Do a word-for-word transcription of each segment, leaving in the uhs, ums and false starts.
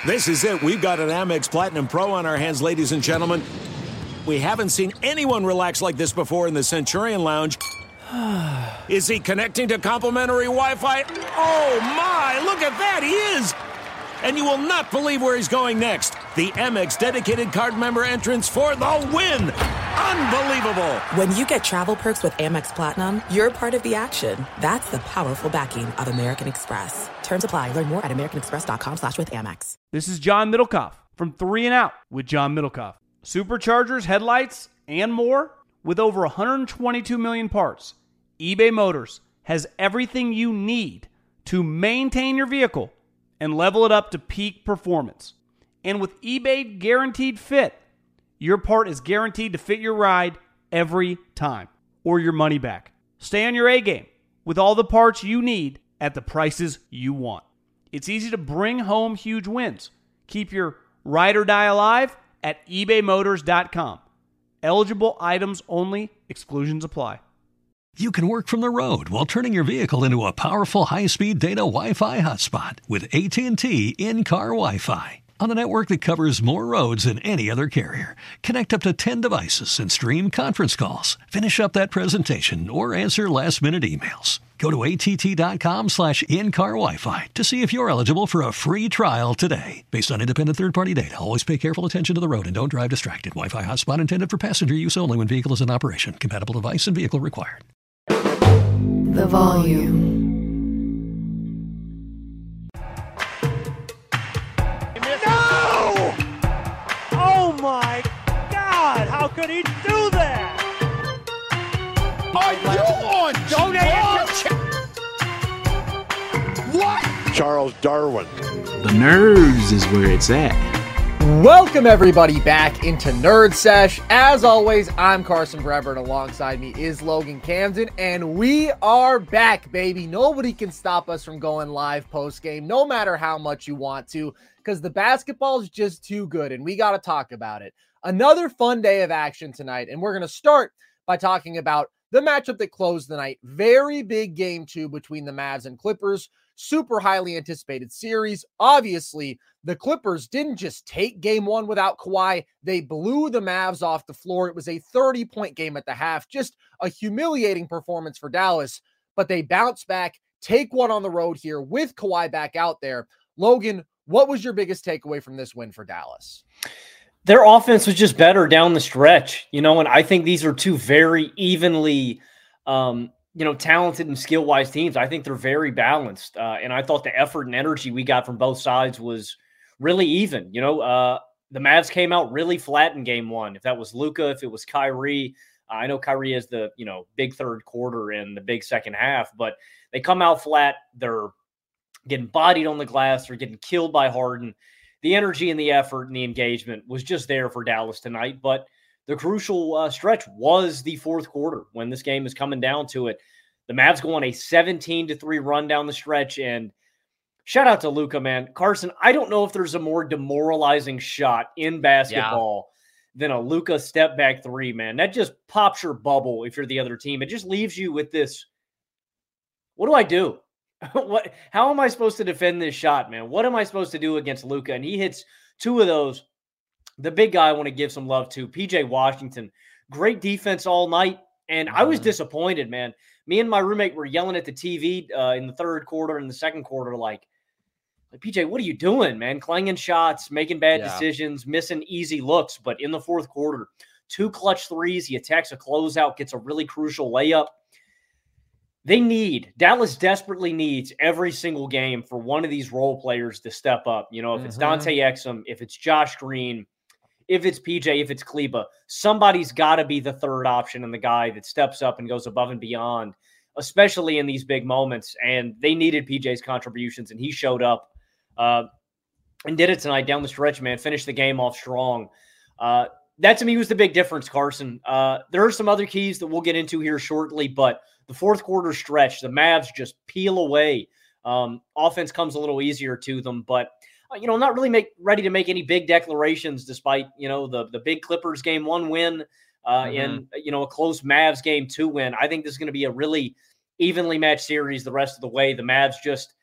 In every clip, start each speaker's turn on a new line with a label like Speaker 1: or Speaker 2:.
Speaker 1: This is it. We've got an Amex Platinum Pro on our hands, ladies and gentlemen. We haven't seen anyone relax like this before in the Centurion Lounge. Is he connecting to complimentary Wi-Fi? Oh, my. Look at that. He is. And you will not believe where he's going next. The Amex dedicated card member entrance for the win. Unbelievable.
Speaker 2: When you get travel perks with Amex Platinum, you're part of the action. That's the powerful backing of American Express. Terms apply. Learn more at americanexpress.com slash with Amex.
Speaker 3: This is John Middlecoff from Three and Out with John Middlecoff. Superchargers, headlights, and more. With over one hundred twenty-two million parts, eBay Motors has everything you need to maintain your vehicle and level it up to peak performance. And with eBay Guaranteed Fit, your part is guaranteed to fit your ride every time, or your money back. Stay on your A-game with all the parts you need at the prices you want. It's easy to bring home huge wins. Keep your ride or die alive at ebay motors dot com. Eligible items only. Exclusions apply.
Speaker 4: You can work from the road while turning your vehicle into a powerful high-speed data Wi-Fi hotspot with A T and T in-car Wi-Fi. On a network that covers more roads than any other carrier. Connect up to ten devices and stream conference calls. Finish up that presentation or answer last-minute emails. Go to att.com slash in-car Wi-Fi to see if you're eligible for a free trial today. Based on independent third-party data, always pay careful attention to the road and don't drive distracted. Wi-Fi hotspot intended for passenger use only when vehicle is in operation. Compatible device and vehicle required.
Speaker 5: The volume.
Speaker 6: No! Oh my God! How could he do that?
Speaker 7: Are you on?
Speaker 6: Donate
Speaker 7: it to What?
Speaker 8: Charles Darwin.
Speaker 9: The nerves is where it's at.
Speaker 10: Welcome everybody back into Nerd Sesh. As always, I'm Carson Brever, and alongside me is Logan Camden, and we are back, baby. Nobody can stop us from going live post-game, no matter how much you want to, because the basketball is just too good, and we got to talk about it. Another fun day of action tonight, and we're going to start by talking about the matchup that closed the night. Very big game two between the Mavs and Clippers. Super highly anticipated series. Obviously, the Clippers didn't just take game one without Kawhi. They blew the Mavs off the floor. It was a thirty-point game at the half. Just a humiliating performance for Dallas. But they bounce back, take one on the road here with Kawhi back out there. Logan, what was your biggest takeaway from this win for Dallas?
Speaker 11: Their offense was just better down the stretch, you know, and I think these are two very evenly um, you know, talented and skill-wise teams. I think they're very balanced. Uh, and I thought the effort and energy we got from both sides was really even. You know, uh, the Mavs came out really flat in game one. If that was Luka, if it was Kyrie, uh, I know Kyrie has the, you know, big third quarter and the big second half, but they come out flat. They're getting bodied on the glass. They're getting killed by Harden. The energy and the effort and the engagement was just there for Dallas tonight. But the crucial uh, stretch was the fourth quarter when this game is coming down to it. The Mavs go on a seventeen to three run down the stretch, and shout out to Luka, man. Carson, I don't know if there's a more demoralizing shot in basketball yeah. than a Luka step back three, man. That just pops your bubble if you're the other team. It just leaves you with this, what do I do? what? How am I supposed to defend this shot, man? What am I supposed to do against Luka? And he hits two of those. The big guy I want to give some love to, P J Washington. Great defense all night, and I was disappointed, man. Me and my roommate were yelling at the T V uh, in the third quarter and the second quarter, like, like, P J, what are you doing, man? Clanging shots, making bad yeah. decisions, missing easy looks. But in the fourth quarter, two clutch threes. He attacks a closeout, gets a really crucial layup. They need, Dallas desperately needs every single game for one of these role players to step up. You know, if mm-hmm. it's Dante Exum, if it's Josh Green, if it's P J, if it's Kleba, somebody's got to be the third option and the guy that steps up and goes above and beyond, especially in these big moments. And they needed P J's contributions, and he showed up uh, and did it tonight down the stretch, man. Finished the game off strong. Uh, that, to me, was the big difference, Carson. Uh, there are some other keys that we'll get into here shortly, but the fourth quarter stretch, the Mavs just peel away. Um, offense comes a little easier to them, but you know, not really make ready to make any big declarations despite, you know, the, the big Clippers game one win uh, mm-hmm. and, you know, a close Mavs game two win. I think this is going to be a really evenly matched series the rest of the way. The Mavs just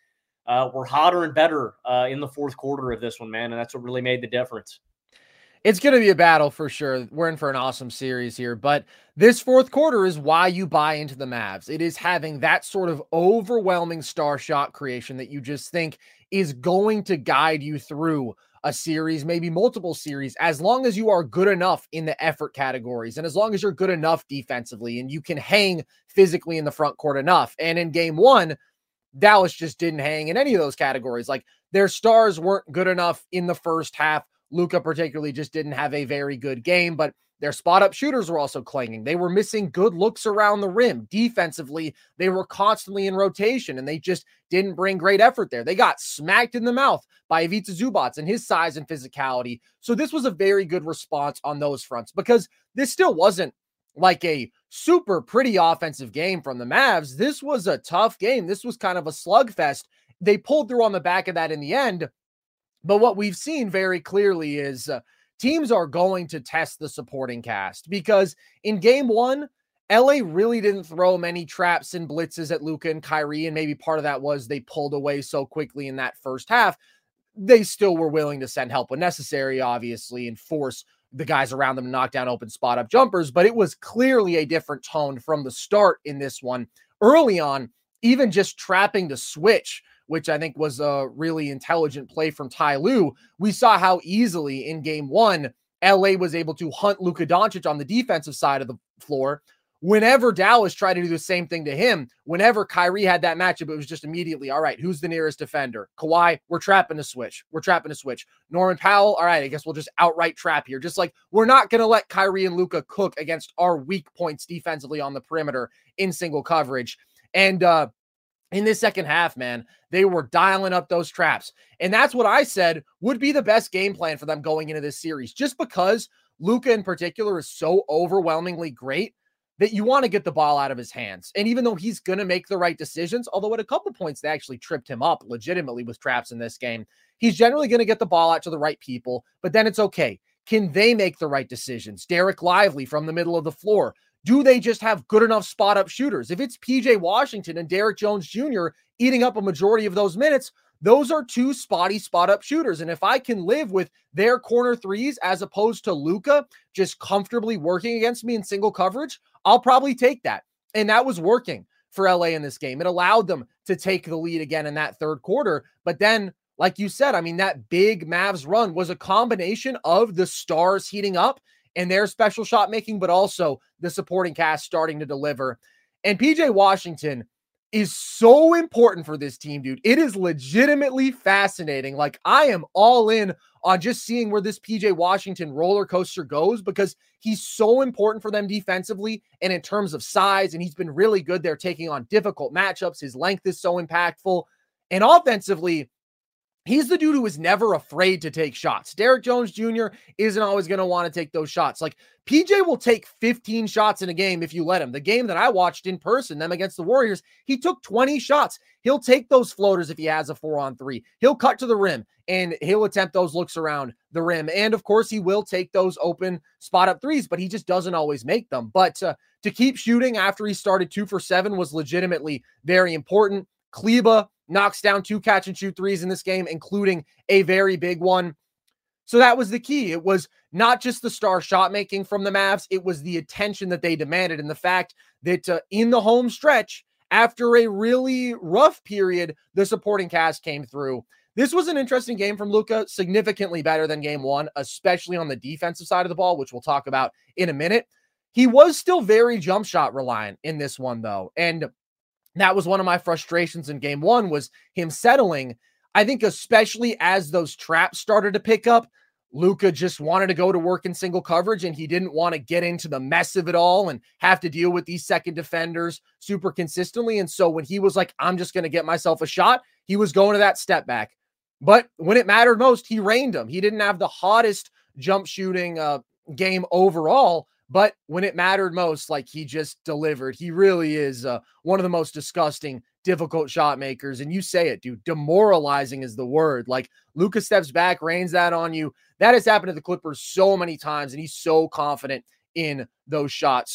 Speaker 11: uh, were hotter and better uh, in the fourth quarter of this one, man. And that's what really made the difference.
Speaker 10: It's going to be a battle for sure. We're in for an awesome series here, but this fourth quarter is why you buy into the Mavs. It is having that sort of overwhelming star shot creation that you just think is going to guide you through a series, maybe multiple series, as long as you are good enough in the effort categories and as long as you're good enough defensively and you can hang physically in the front court enough. And in game one, Dallas just didn't hang in any of those categories. Like, their stars weren't good enough in the first half. Luka particularly just didn't have a very good game, but their spot-up shooters were also clanging. They were missing good looks around the rim. Defensively, they were constantly in rotation, and they just didn't bring great effort there. They got smacked in the mouth by Ivica Zubac and his size and physicality. So this was a very good response on those fronts, because this still wasn't like a super pretty offensive game from the Mavs. This was a tough game. This was kind of a slugfest. They pulled through on the back of that in the end. But what we've seen very clearly is uh, teams are going to test the supporting cast, because in game one, L A really didn't throw many traps and blitzes at Luka and Kyrie, and maybe part of that was they pulled away so quickly in that first half. They still were willing to send help when necessary, obviously, and force the guys around them to knock down open spot-up jumpers, but it was clearly a different tone from the start in this one. Early on, even just trapping the switch, which I think was a really intelligent play from Ty Lue, we saw how easily in game one, L A was able to hunt Luka Doncic on the defensive side of the floor. Whenever Dallas tried to do the same thing to him, whenever Kyrie had that matchup, it was just immediately, all right, who's the nearest defender? Kawhi, we're trapping a switch. We're trapping a switch. Norman Powell, all right, I guess we'll just outright trap here. Just like, we're not going to let Kyrie and Luka cook against our weak points defensively on the perimeter in single coverage. And, uh, in this second half, man, they were dialing up those traps. And that's what I said would be the best game plan for them going into this series, just because Luka in particular is so overwhelmingly great that you want to get the ball out of his hands. And even though he's going to make the right decisions, although at a couple points they actually tripped him up legitimately with traps in this game, he's generally going to get the ball out to the right people, but then it's okay. Can they make the right decisions? Derek Lively from the middle of the floor. Do they just have good enough spot-up shooters? If it's P J Washington and Derek Jones Junior eating up a majority of those minutes, those are two spotty spot-up shooters. And if I can live with their corner threes as opposed to Luka just comfortably working against me in single coverage, I'll probably take that. And that was working for L A in this game. It allowed them to take the lead again in that third quarter. But then, like you said, I mean, that big Mavs run was a combination of the stars heating up and their special shot making, but also the supporting cast starting to deliver. And P J Washington is so important for this team, dude. It is legitimately fascinating. Like, I am all in on just seeing where this P J Washington roller coaster goes, because he's so important for them defensively and in terms of size, and he's been really good there taking on difficult matchups. His length is so impactful. And offensively, he's the dude who is never afraid to take shots. Derek Jones Junior isn't always going to want to take those shots. Like, P J will take fifteen shots in a game if you let him. The game that I watched in person, them against the Warriors, he took twenty shots. He'll take those floaters if he has a four on three. He'll cut to the rim and he'll attempt those looks around the rim. And of course, he will take those open spot up threes, but he just doesn't always make them. But uh, to keep shooting after he started two for seven was legitimately very important. Kleba knocks down two catch and shoot threes in this game, including a very big one. So that was the key. It was not just the star shot making from the Mavs. It was the attention that they demanded. And the fact that uh, in the home stretch, after a really rough period, the supporting cast came through. This was an interesting game from Luka, significantly better than game one, especially on the defensive side of the ball, which we'll talk about in a minute. He was still very jump shot reliant in this one, though. And that was one of my frustrations in game one, was him settling. I think especially as those traps started to pick up, Luka just wanted to go to work in single coverage, and he didn't want to get into the mess of it all and have to deal with these second defenders super consistently. And so when he was like, I'm just going to get myself a shot, he was going to that step back. But when it mattered most, he rained them. He didn't have the hottest jump shooting uh, game overall, but when it mattered most, like, he just delivered. He really is uh, one of the most disgusting, difficult shot makers. And you say it, dude, demoralizing is the word. Like, Luka steps back, rains that on you. That has happened to the Clippers so many times, and he's so confident in those shots. So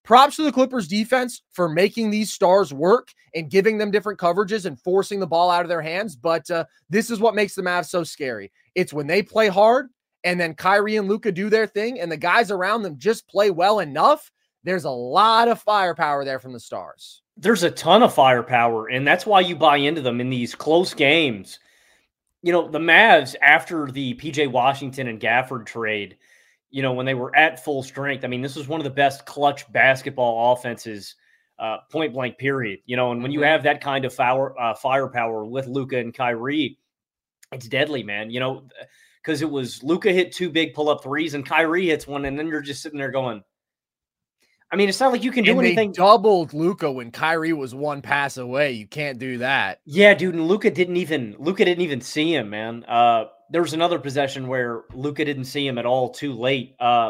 Speaker 10: props to the Clippers defense for making these stars work and giving them different coverages and forcing the ball out of their hands. But uh, this is what makes the Mavs so scary. It's when they play hard and then Kyrie and Luka do their thing and the guys around them just play well enough. There's a lot of firepower there from the stars.
Speaker 11: There's a ton of firepower, and that's why you buy into them in these close games. You know, the Mavs, after the P J Washington and Gafford trade, you know, when they were at full strength, I mean, this was one of the best clutch basketball offenses, uh, point blank period. You know, and when you have that kind of fire, uh, firepower with Luka and Kyrie, it's deadly, man. You know, because it was Luka hit two big pull-up threes and Kyrie hits one, and then you're just sitting there going, I mean, it's not like you can do
Speaker 10: and
Speaker 11: anything.
Speaker 10: They doubled Luka when Kyrie was one pass away. You can't do that.
Speaker 11: Yeah, dude. And Luka didn't even Luka didn't even see him, man. Uh, there was another possession where Luka didn't see him at all too late. Uh,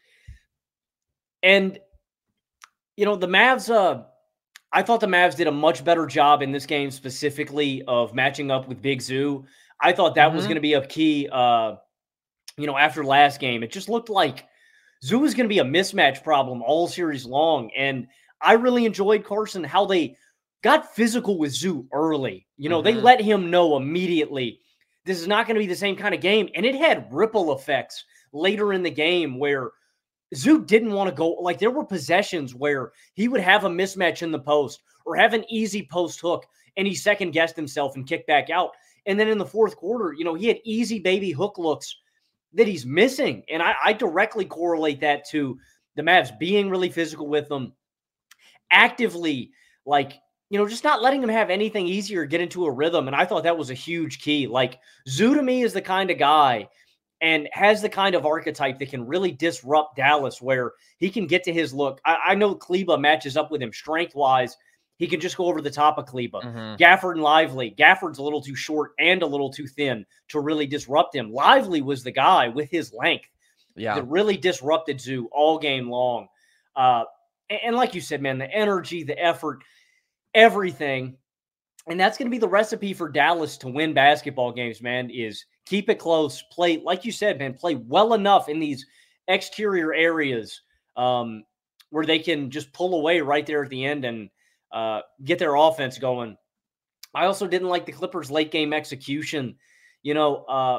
Speaker 11: and you know, the Mavs, uh, I thought the Mavs did a much better job in this game specifically of matching up with Big Zoo. I thought that mm-hmm. was going to be a key, uh, you know, after last game. It just looked like Zoo was going to be a mismatch problem all series long. And I really enjoyed, Carson, how they got physical with Zoo early. You know, mm-hmm. they let him know immediately this is not going to be the same kind of game. And it had ripple effects later in the game where Zoo didn't want to go. Like, there were possessions where he would have a mismatch in the post or have an easy post hook, and he second-guessed himself and kicked back out. And then in the fourth quarter, you know, he had easy baby hook looks that he's missing. And I, I directly correlate that to the Mavs being really physical with them, actively, like, you know, just not letting them have anything easier, get into a rhythm. And I thought that was a huge key. Like, Zoo to me is the kind of guy and has the kind of archetype that can really disrupt Dallas, where he can get to his look. I, I know Kleba matches up with him strength-wise. He can just go over the top of Kleba. Mm-hmm. Gafford and Lively. Gafford's a little too short and a little too thin to really disrupt him. Lively was the guy with his length
Speaker 10: yeah.
Speaker 11: that really disrupted Zoo all game long. Uh, and, and like you said, man, the energy, the effort, everything. And that's going to be the recipe for Dallas to win basketball games, man, is keep it close, play, like you said, man, play well enough in these exterior areas um, where they can just pull away right there at the end and Uh, get their offense going. I also didn't like the Clippers' late game execution. You know, uh,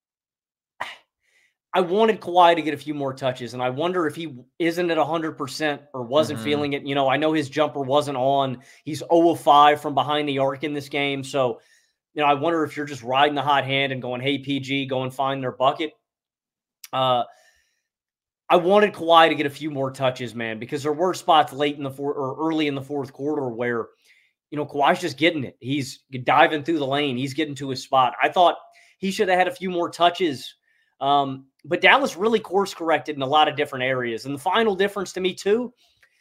Speaker 11: I wanted Kawhi to get a few more touches, and I wonder if he isn't at one hundred percent or wasn't mm-hmm. feeling it. You know, I know his jumper wasn't on. He's zero of five from behind the arc in this game. So, you know, I wonder if you're just riding the hot hand and going, hey, P G, go and find their bucket. Uh, I wanted Kawhi to get a few more touches, man, because there were spots late in the fourth or early in the fourth quarter where, you know, Kawhi's just getting it. He's diving through the lane. He's getting to his spot. I thought he should have had a few more touches. Um, but Dallas really course corrected in a lot of different areas. And the final difference to me too,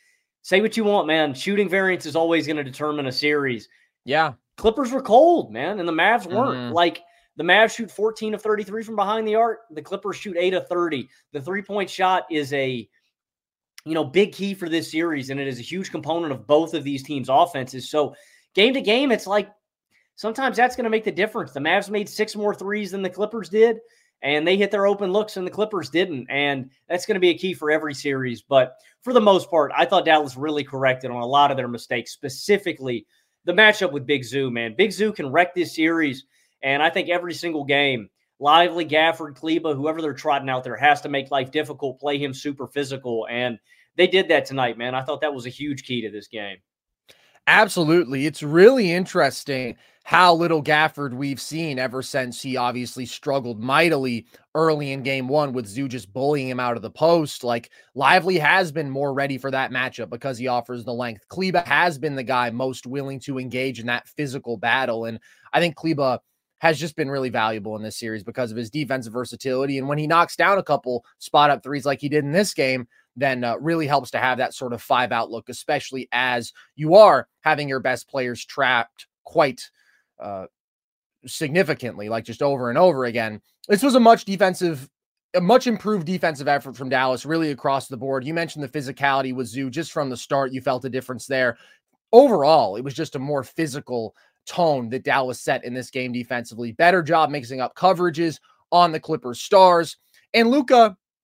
Speaker 11: say what you want, man. Shooting variance is always going to determine a series.
Speaker 10: Yeah.
Speaker 11: Clippers were cold, man, and the Mavs weren't.
Speaker 10: Mm-hmm.
Speaker 11: Like, the Mavs shoot fourteen of thirty-three from behind the arc. The Clippers shoot eight of thirty. The three-point shot is a, you know, big key for this series, and it is a huge component of both of these teams' offenses. So game to game, it's like sometimes that's going to make the difference. The Mavs made six more threes than the Clippers did, and they hit their open looks, and the Clippers didn't. And that's going to be a key for every series. But for the most part, I thought Dallas really corrected on a lot of their mistakes, specifically the matchup with Big Zoo, man. Big Zoo can wreck this series. And I think every single game, Lively, Gafford, Kleba, whoever they're trotting out there has to make life difficult, play him super physical. And they did that tonight, man. I thought that was a huge key to this game.
Speaker 10: Absolutely. It's really interesting how little Gafford we've seen ever since he obviously struggled mightily early in game one with Zoo just bullying him out of the post. Like, Lively has been more ready for that matchup because he offers the length. Kleba has been the guy most willing to engage in that physical battle. And I think Kleba has just been really valuable in this series because of his defensive versatility. And when he knocks down a couple spot up threes like he did in this game, then uh, really helps to have that sort of five outlook, especially as you are having your best players trapped quite uh, significantly, like just over and over again. This was a much defensive, a much improved defensive effort from Dallas, really across the board. You mentioned the physicality with Zoo just from the start. You felt a difference there. Overall, it was just a more physical tone that Dallas set in this game defensively. Better job mixing up coverages on the Clippers stars. And Luka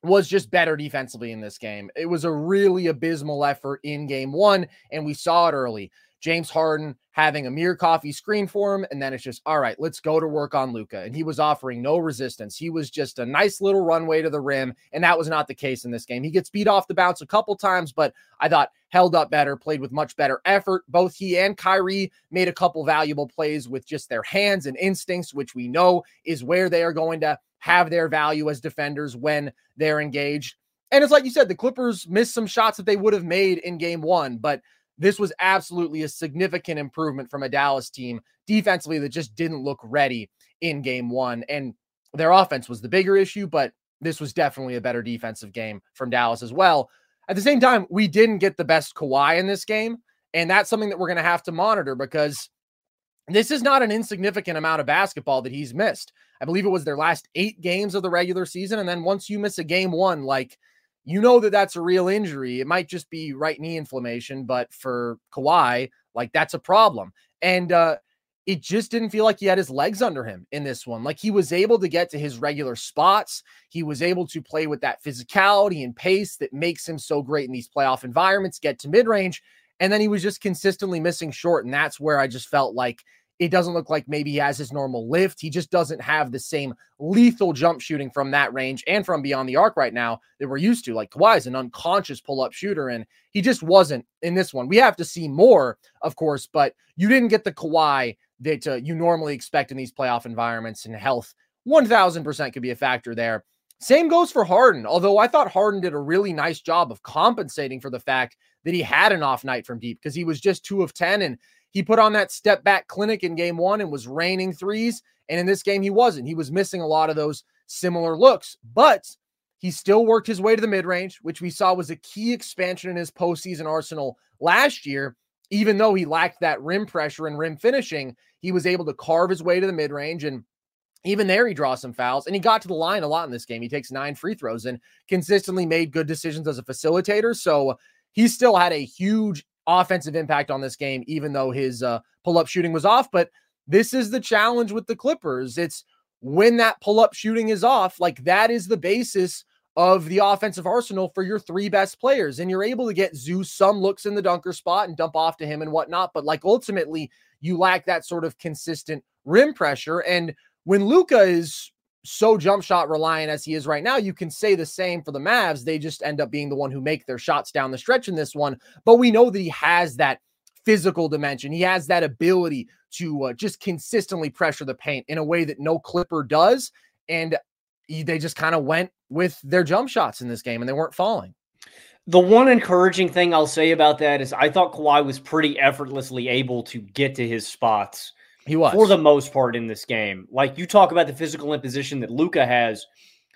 Speaker 10: was just better defensively in this game. It was a really abysmal effort in game one, and we saw it early. James Harden having Amir Coffey screen for him, and then it's just, all right, let's go to work on Luka. And he was offering no resistance. He was just a nice little runway to the rim, and that was not the case in this game. He gets beat off the bounce a couple times, but I thought held up better, played with much better effort. Both he and Kyrie made a couple valuable plays with just their hands and instincts, which we know is where they are going to have their value as defenders when they're engaged. And it's like you said, the Clippers missed some shots that they would have made in game one, but this was absolutely a significant improvement from a Dallas team defensively that just didn't look ready in game one. And their offense was the bigger issue, but this was definitely a better defensive game from Dallas as well. At the same time, we didn't get the best Kawhi in this game. And that's something that we're going to have to monitor, because this is not an insignificant amount of basketball that he's missed. I believe it was their last eight games of the regular season. And then once you miss a game one, like, you know that that's a real injury. It might just be right knee inflammation, but for Kawhi, like, that's a problem. And uh, it just didn't feel like he had his legs under him in this one. Like, he was able to get to his regular spots. He was able to play with that physicality and pace that makes him so great in these playoff environments, get to mid-range. And then he was just consistently missing short. And that's where I just felt like it doesn't look like maybe he has his normal lift. He just doesn't have the same lethal jump shooting from that range and from beyond the arc right now that we're used to. Like, Kawhi is an unconscious pull-up shooter, and he just wasn't in this one. We have to see more, of course, but you didn't get the Kawhi that uh, you normally expect in these playoff environments, and health one thousand percent could be a factor there. Same goes for Harden, although I thought Harden did a really nice job of compensating for the fact that he had an off night from deep, because he was just two of ten, and he put on that step back clinic in game one and was raining threes. And in this game, he wasn't. He was missing a lot of those similar looks, but he still worked his way to the mid-range, which we saw was a key expansion in his postseason arsenal last year. Even though he lacked that rim pressure and rim finishing, he was able to carve his way to the mid-range. And even there, he draws some fouls, and he got to the line a lot in this game. He takes nine free throws and consistently made good decisions as a facilitator. So he still had a huge offensive impact on this game, even though his uh, pull-up shooting was off. But this is the challenge with the Clippers. It's when that pull-up shooting is off, like, that is the basis of the offensive arsenal for your three best players. And you're able to get Zeus some looks in the dunker spot and dump off to him and whatnot. But, like, ultimately, you lack that sort of consistent rim pressure. And when Luka is so jump shot reliant as he is right now, you can say the same for the Mavs. They just end up being the one who make their shots down the stretch in this one. But we know that he has that physical dimension. He has that ability to uh, just consistently pressure the paint in a way that no Clipper does. And he, they just kind of went with their jump shots in this game, and they weren't falling.
Speaker 11: The one encouraging thing I'll say about that is I thought Kawhi was pretty effortlessly able to get to his spots.
Speaker 10: He was.
Speaker 11: For the most part in this game. Like, you talk about the physical imposition that Luka has,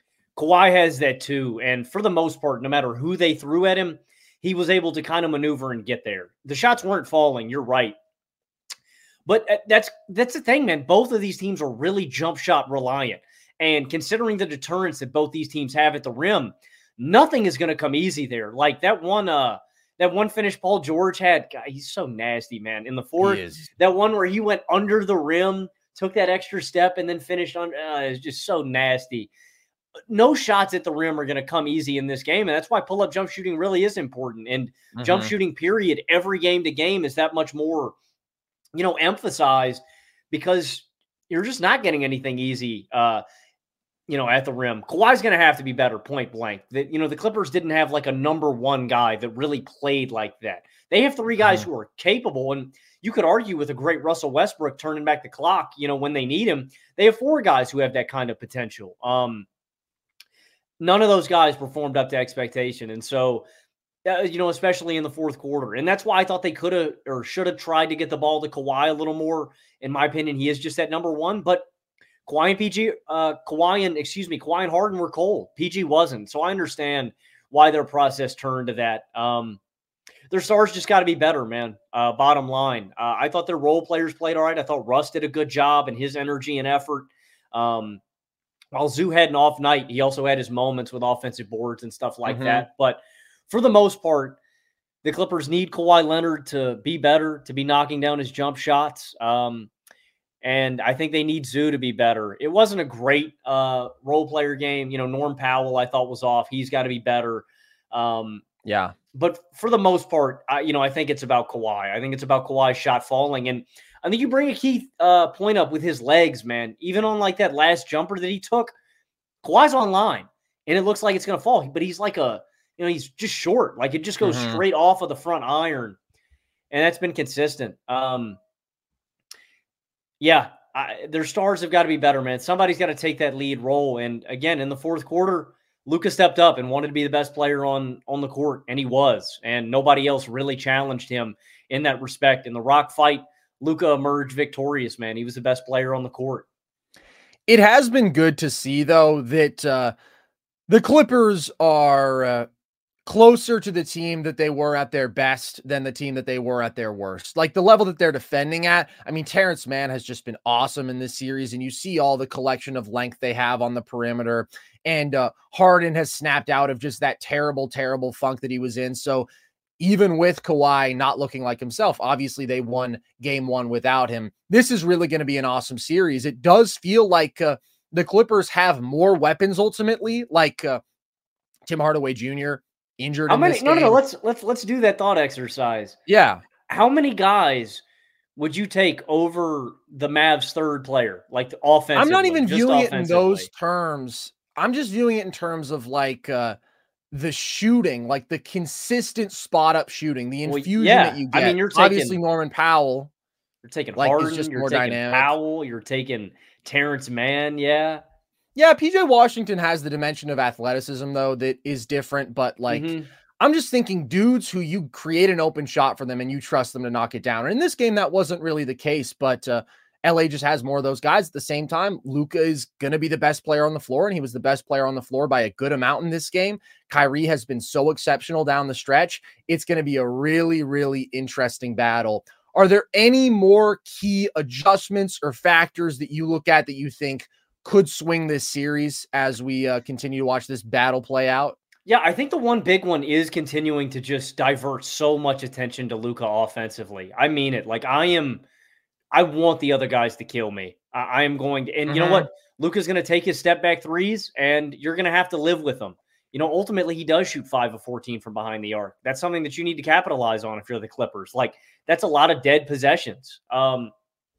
Speaker 11: Kawhi has that too. And for the most part, no matter who they threw at him, he was able to kind of maneuver and get there. The shots weren't falling, you're right. But that's that's the thing, man. Both of these teams are really jump shot reliant. And considering the deterrence that both these teams have at the rim, nothing is going to come easy there. Like that one uh That one finish Paul George had, God, he's so nasty, man. In the fourth, that one where he went under the rim, took that extra step, and then finished on, uh, is just so nasty. No shots at the rim are going to come easy in this game, and that's why pull-up jump shooting really is important. And mm-hmm. jump shooting, period, every game to game is that much more, you know, emphasized, because you're just not getting anything easy, uh, you know, at the rim. Kawhi's going to have to be better, point blank. That, you know, the Clippers didn't have like a number one guy that really played like that. They have three guys uh-huh. who are capable, and you could argue with a great Russell Westbrook turning back the clock, you know, when they need him. They have four guys who have that kind of potential. Um, none of those guys performed up to expectation. And so, uh, you know, especially in the fourth quarter. And that's why I thought they could have or should have tried to get the ball to Kawhi a little more. In my opinion, he is just that number one, but Kawhi and P G, uh, Kawhi and, excuse me, Kawhi and Harden were cold. P G wasn't. So I understand why their process turned to that. Um, their stars just got to be better, man. Uh, bottom line. Uh, I thought their role players played all right. I thought Russ did a good job in his energy and effort. Um, while Zoo had an off night, he also had his moments with offensive boards and stuff like mm-hmm. that. But for the most part, the Clippers need Kawhi Leonard to be better, to be knocking down his jump shots. Um, And I think they need Zoo to be better. It wasn't a great uh, role player game. You know, Norm Powell, I thought was off. He's got to be better. Um,
Speaker 10: yeah.
Speaker 11: But for the most part, I, you know, I think it's about Kawhi. I think it's about Kawhi's shot falling. And I think you bring a key uh, point up with his legs, man. Even on like that last jumper that he took, Kawhi's on line. And it looks like it's going to fall. But he's like a, you know, he's just short. Like it just goes mm-hmm. straight off of the front iron. And that's been consistent. Um, yeah, I, their stars have got to be better, man. Somebody's got to take that lead role. And again, in the fourth quarter, Luka stepped up and wanted to be the best player on, on the court, and he was. And nobody else really challenged him in that respect. In the rock fight, Luka emerged victorious, man. He was the best player on the court.
Speaker 10: It has been good to see, though, that uh, the Clippers are uh, closer to the team that they were at their best than the team that they were at their worst. Like the level that they're defending at. I mean, Terrence Mann has just been awesome in this series, and you see all the collection of length they have on the perimeter. And uh, Harden has snapped out of just that terrible, terrible funk that he was in. So even with Kawhi not looking like himself, obviously they won game one without him. This is really going to be an awesome series. It does feel like uh, the Clippers have more weapons ultimately, like uh, Tim Hardaway Junior injured.
Speaker 11: How
Speaker 10: in
Speaker 11: many?
Speaker 10: this
Speaker 11: No,
Speaker 10: game.
Speaker 11: no, no. Let's let's let's do that thought exercise.
Speaker 10: Yeah.
Speaker 11: How many guys would you take over the Mavs' third player, like the offensive?
Speaker 10: I'm not even viewing it in those terms. I'm just viewing it in terms of like uh, the shooting, like the consistent spot up shooting, the infusion well, yeah. that you get.
Speaker 11: I mean, you're taking,
Speaker 10: obviously Norman Powell.
Speaker 11: You're taking
Speaker 10: like,
Speaker 11: Harden,
Speaker 10: it's just
Speaker 11: you're
Speaker 10: more
Speaker 11: taking
Speaker 10: dynamic.
Speaker 11: Powell, you're taking Terrence Mann. Yeah.
Speaker 10: Yeah. P J Washington has the dimension of athleticism, though, that is different. But like, mm-hmm. I'm just thinking dudes who you create an open shot for them and you trust them to knock it down. And in this game, that wasn't really the case, but uh, L A just has more of those guys. At the same time, Luka is going to be the best player on the floor, and he was the best player on the floor by a good amount in this game. Kyrie has been so exceptional down the stretch. It's going to be a really, really interesting battle. Are there any more key adjustments or factors that you look at that you think could swing this series as we uh, continue to watch this battle play out?
Speaker 11: Yeah, I think the one big one is continuing to just divert so much attention to Luka offensively. I mean it. Like I am... I want the other guys to kill me. I, I am going to, and mm-hmm. you know what? Luka's going to take his step back threes, and you're going to have to live with them. You know, ultimately, he does shoot five of fourteen from behind the arc. That's something that you need to capitalize on if you're the Clippers. Like, that's a lot of dead possessions. Um,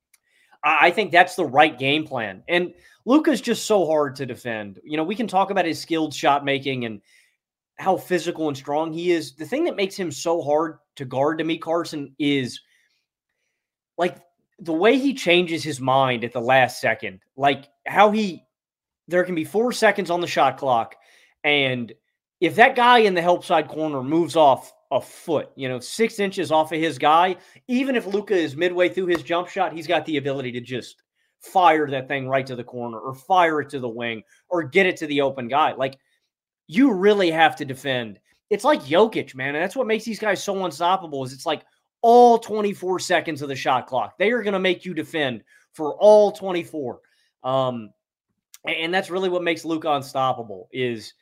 Speaker 11: I, I think that's the right game plan. And Luka's just so hard to defend. You know, we can talk about his skilled shot making and how physical and strong he is. The thing that makes him so hard to guard to me, Carson, is like the way he changes his mind at the last second, like how he, there can be four seconds on the shot clock. And if that guy in the help side corner moves off a foot, you know, six inches off of his guy, even if Luka is midway through his jump shot, he's got the ability to just fire that thing right to the corner or fire it to the wing or get it to the open guy. Like, you really have to defend. It's like Jokic, man. And that's what makes these guys so unstoppable is it's like, all twenty-four seconds of the shot clock. They are going to make you defend for all twenty-four. Um, and that's really what makes Luka unstoppable is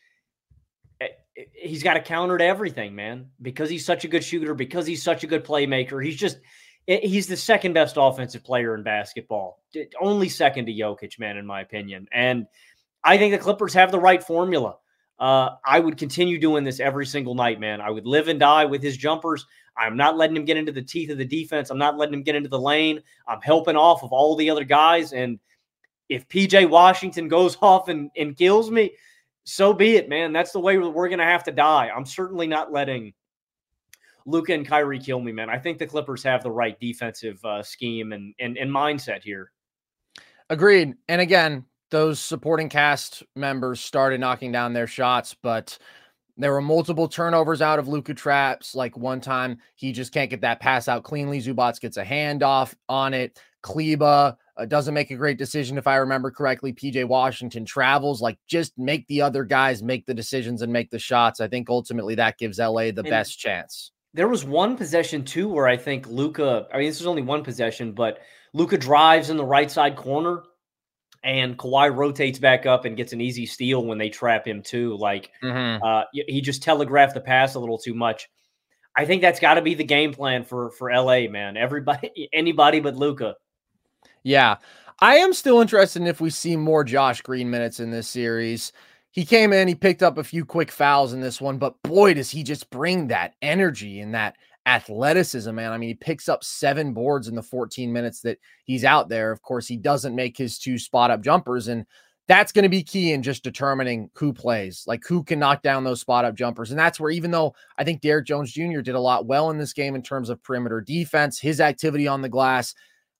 Speaker 11: he's got a counter to everything, man, because he's such a good shooter, because he's such a good playmaker. He's just, he's the second best offensive player in basketball. Only second to Jokic, man, in my opinion. And I think the Clippers have the right formula. Uh, I would continue doing this every single night, man. I would live and die with his jumpers. I'm not letting him get into the teeth of the defense. I'm not letting him get into the lane. I'm helping off of all the other guys. And if P J Washington goes off and, and kills me, so be it, man. That's the way we're going to have to die. I'm certainly not letting Luka and Kyrie kill me, man. I think the Clippers have the right defensive uh, scheme and, and, and mindset here.
Speaker 10: Agreed. And again, those supporting cast members started knocking down their shots, but there were multiple turnovers out of Luka traps. Like one time, he just can't get that pass out cleanly. Zubats gets a handoff on it. Kleba uh, doesn't make a great decision, if I remember correctly. P J Washington travels. Like, just make the other guys make the decisions and make the shots. I think ultimately that gives L A the and best chance.
Speaker 11: There was one possession, too, where I think Luka, I mean, this is only one possession, but Luka drives in the right side corner. And Kawhi rotates back up and gets an easy steal when they trap him too. Like mm-hmm. uh, he just telegraphed the pass a little too much. I think that's got to be the game plan for for L A, man. Everybody, anybody but Luka.
Speaker 10: Yeah, I am still interested in if we see more Josh Green minutes in this series. He came in, he picked up a few quick fouls in this one, but boy, does he just bring that energy and that athleticism, man. I mean, he picks up seven boards in the fourteen minutes that he's out there. Of course, he doesn't make his two spot up jumpers, and that's going to be key in just determining who plays, like who can knock down those spot up jumpers. And that's where, even though I think Derrick Jones Junior did a lot well in this game in terms of perimeter defense, his activity on the glass,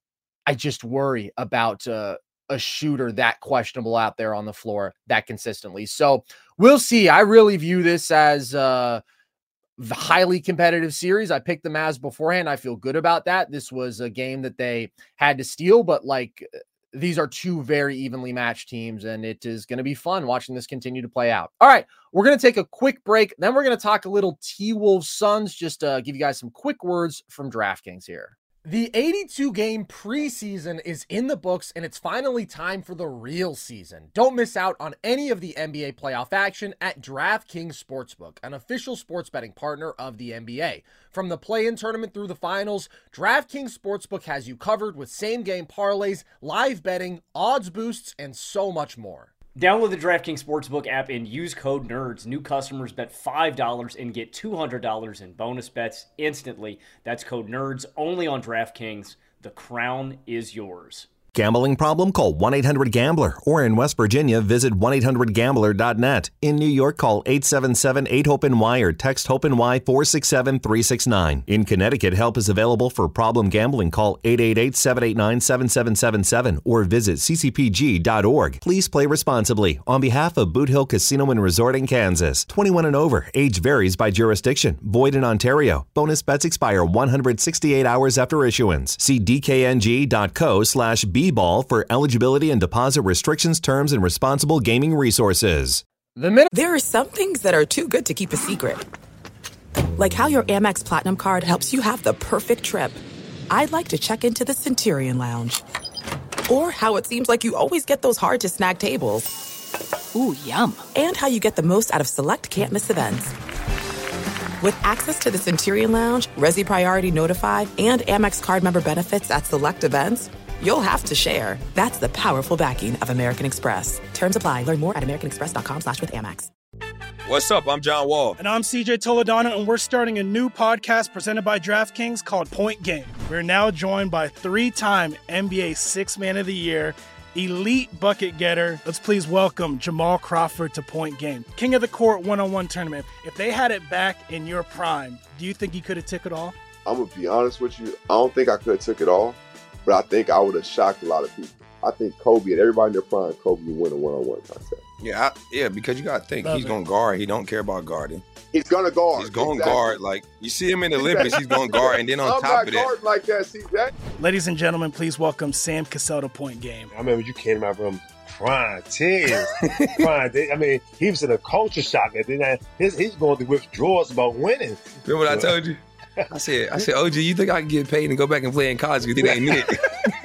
Speaker 10: I just worry about uh, a shooter that questionable out there on the floor that consistently. So we'll see. I really view this as uh, the highly competitive series. I picked the Mavs beforehand. I feel good about that. This was a game that they had to steal, but like, these are two very evenly matched teams, and it is going to be fun watching this continue to play out. All right, we're going to take a quick break. Then we're going to talk a little T-Wolves Suns, just to give you guys some quick words from DraftKings here. The eighty-two game preseason is in the books, and it's finally time for the real season. Don't miss out on any of the N B A playoff action at DraftKings Sportsbook, an official sports betting partner of the N B A. From the play-in tournament through the finals, DraftKings Sportsbook has you covered with same-game parlays, live betting, odds boosts, and so much more.
Speaker 11: Download the DraftKings Sportsbook app and use code NERDS. New customers bet five dollars and get two hundred dollars in bonus bets instantly. That's code NERDS only on DraftKings. The crown is yours.
Speaker 8: Gambling problem? Call one eight hundred gambler. Or in West Virginia, visit one eight hundred gambler dot net. In New York, call eight seven seven eight hope N Y or text HOPE-NY four six seven three six nine. In Connecticut, help is available for problem gambling. Call eight eight eight seven eight nine seven seven seven seven or visit c c p g dot org. Please play responsibly. On behalf of Boot Hill Casino and Resort in Kansas. twenty-one and over. Age varies by jurisdiction. Void in Ontario. Bonus bets expire one hundred sixty-eight hours after issuance. See d k n g dot co slash b ball for eligibility and deposit restrictions, terms, and responsible gaming resources.
Speaker 2: The minute- there are some things that are too good to keep a secret. Like how your Amex Platinum card helps you have the perfect trip. I'd like to check into the Centurion Lounge. Or how it seems like you always get those hard-to-snag tables. Ooh, yum. And how you get the most out of select can't-miss events. With access to the Centurion Lounge, Resi Priority Notified, and Amex card member benefits at select events, you'll have to share. That's the powerful backing of American Express. Terms apply. Learn more at americanexpress.com slash with Amex.
Speaker 12: What's up? I'm John Wall.
Speaker 13: And I'm C J Toledano, and we're starting a new podcast presented by DraftKings called Point Game. We're now joined by three-time N B A Sixth Man of the Year, elite bucket getter. Let's please welcome Jamal Crawford to Point Game. King of the Court one-on-one tournament. If they had it back in your prime, do you think you could have took it all?
Speaker 14: I'm going to be honest with you. I don't think I could have took it all. But I think I would have shocked a lot of people. I think Kobe and everybody in their prime, Kobe would win a one-on-one contest.
Speaker 12: Yeah, I, yeah, because you got to think, Love he's going to guard. He don't care about guarding.
Speaker 14: He's going to guard.
Speaker 12: He's going to
Speaker 14: exactly.
Speaker 12: guard. Like, you see him in the Olympics, he's going to guard. And then on
Speaker 14: I'm
Speaker 12: top
Speaker 14: not
Speaker 12: of that.
Speaker 14: like that, C J.
Speaker 13: Ladies and gentlemen, please welcome Sam Cassell to Point Game.
Speaker 15: I remember you came to my room crying, tears, crying. I mean, he was in a culture shock. And then his, he's going through withdrawals about winning.
Speaker 12: Remember what I told you? I said, I said, O G, you think I can get paid and go back and play in college because it ain't it?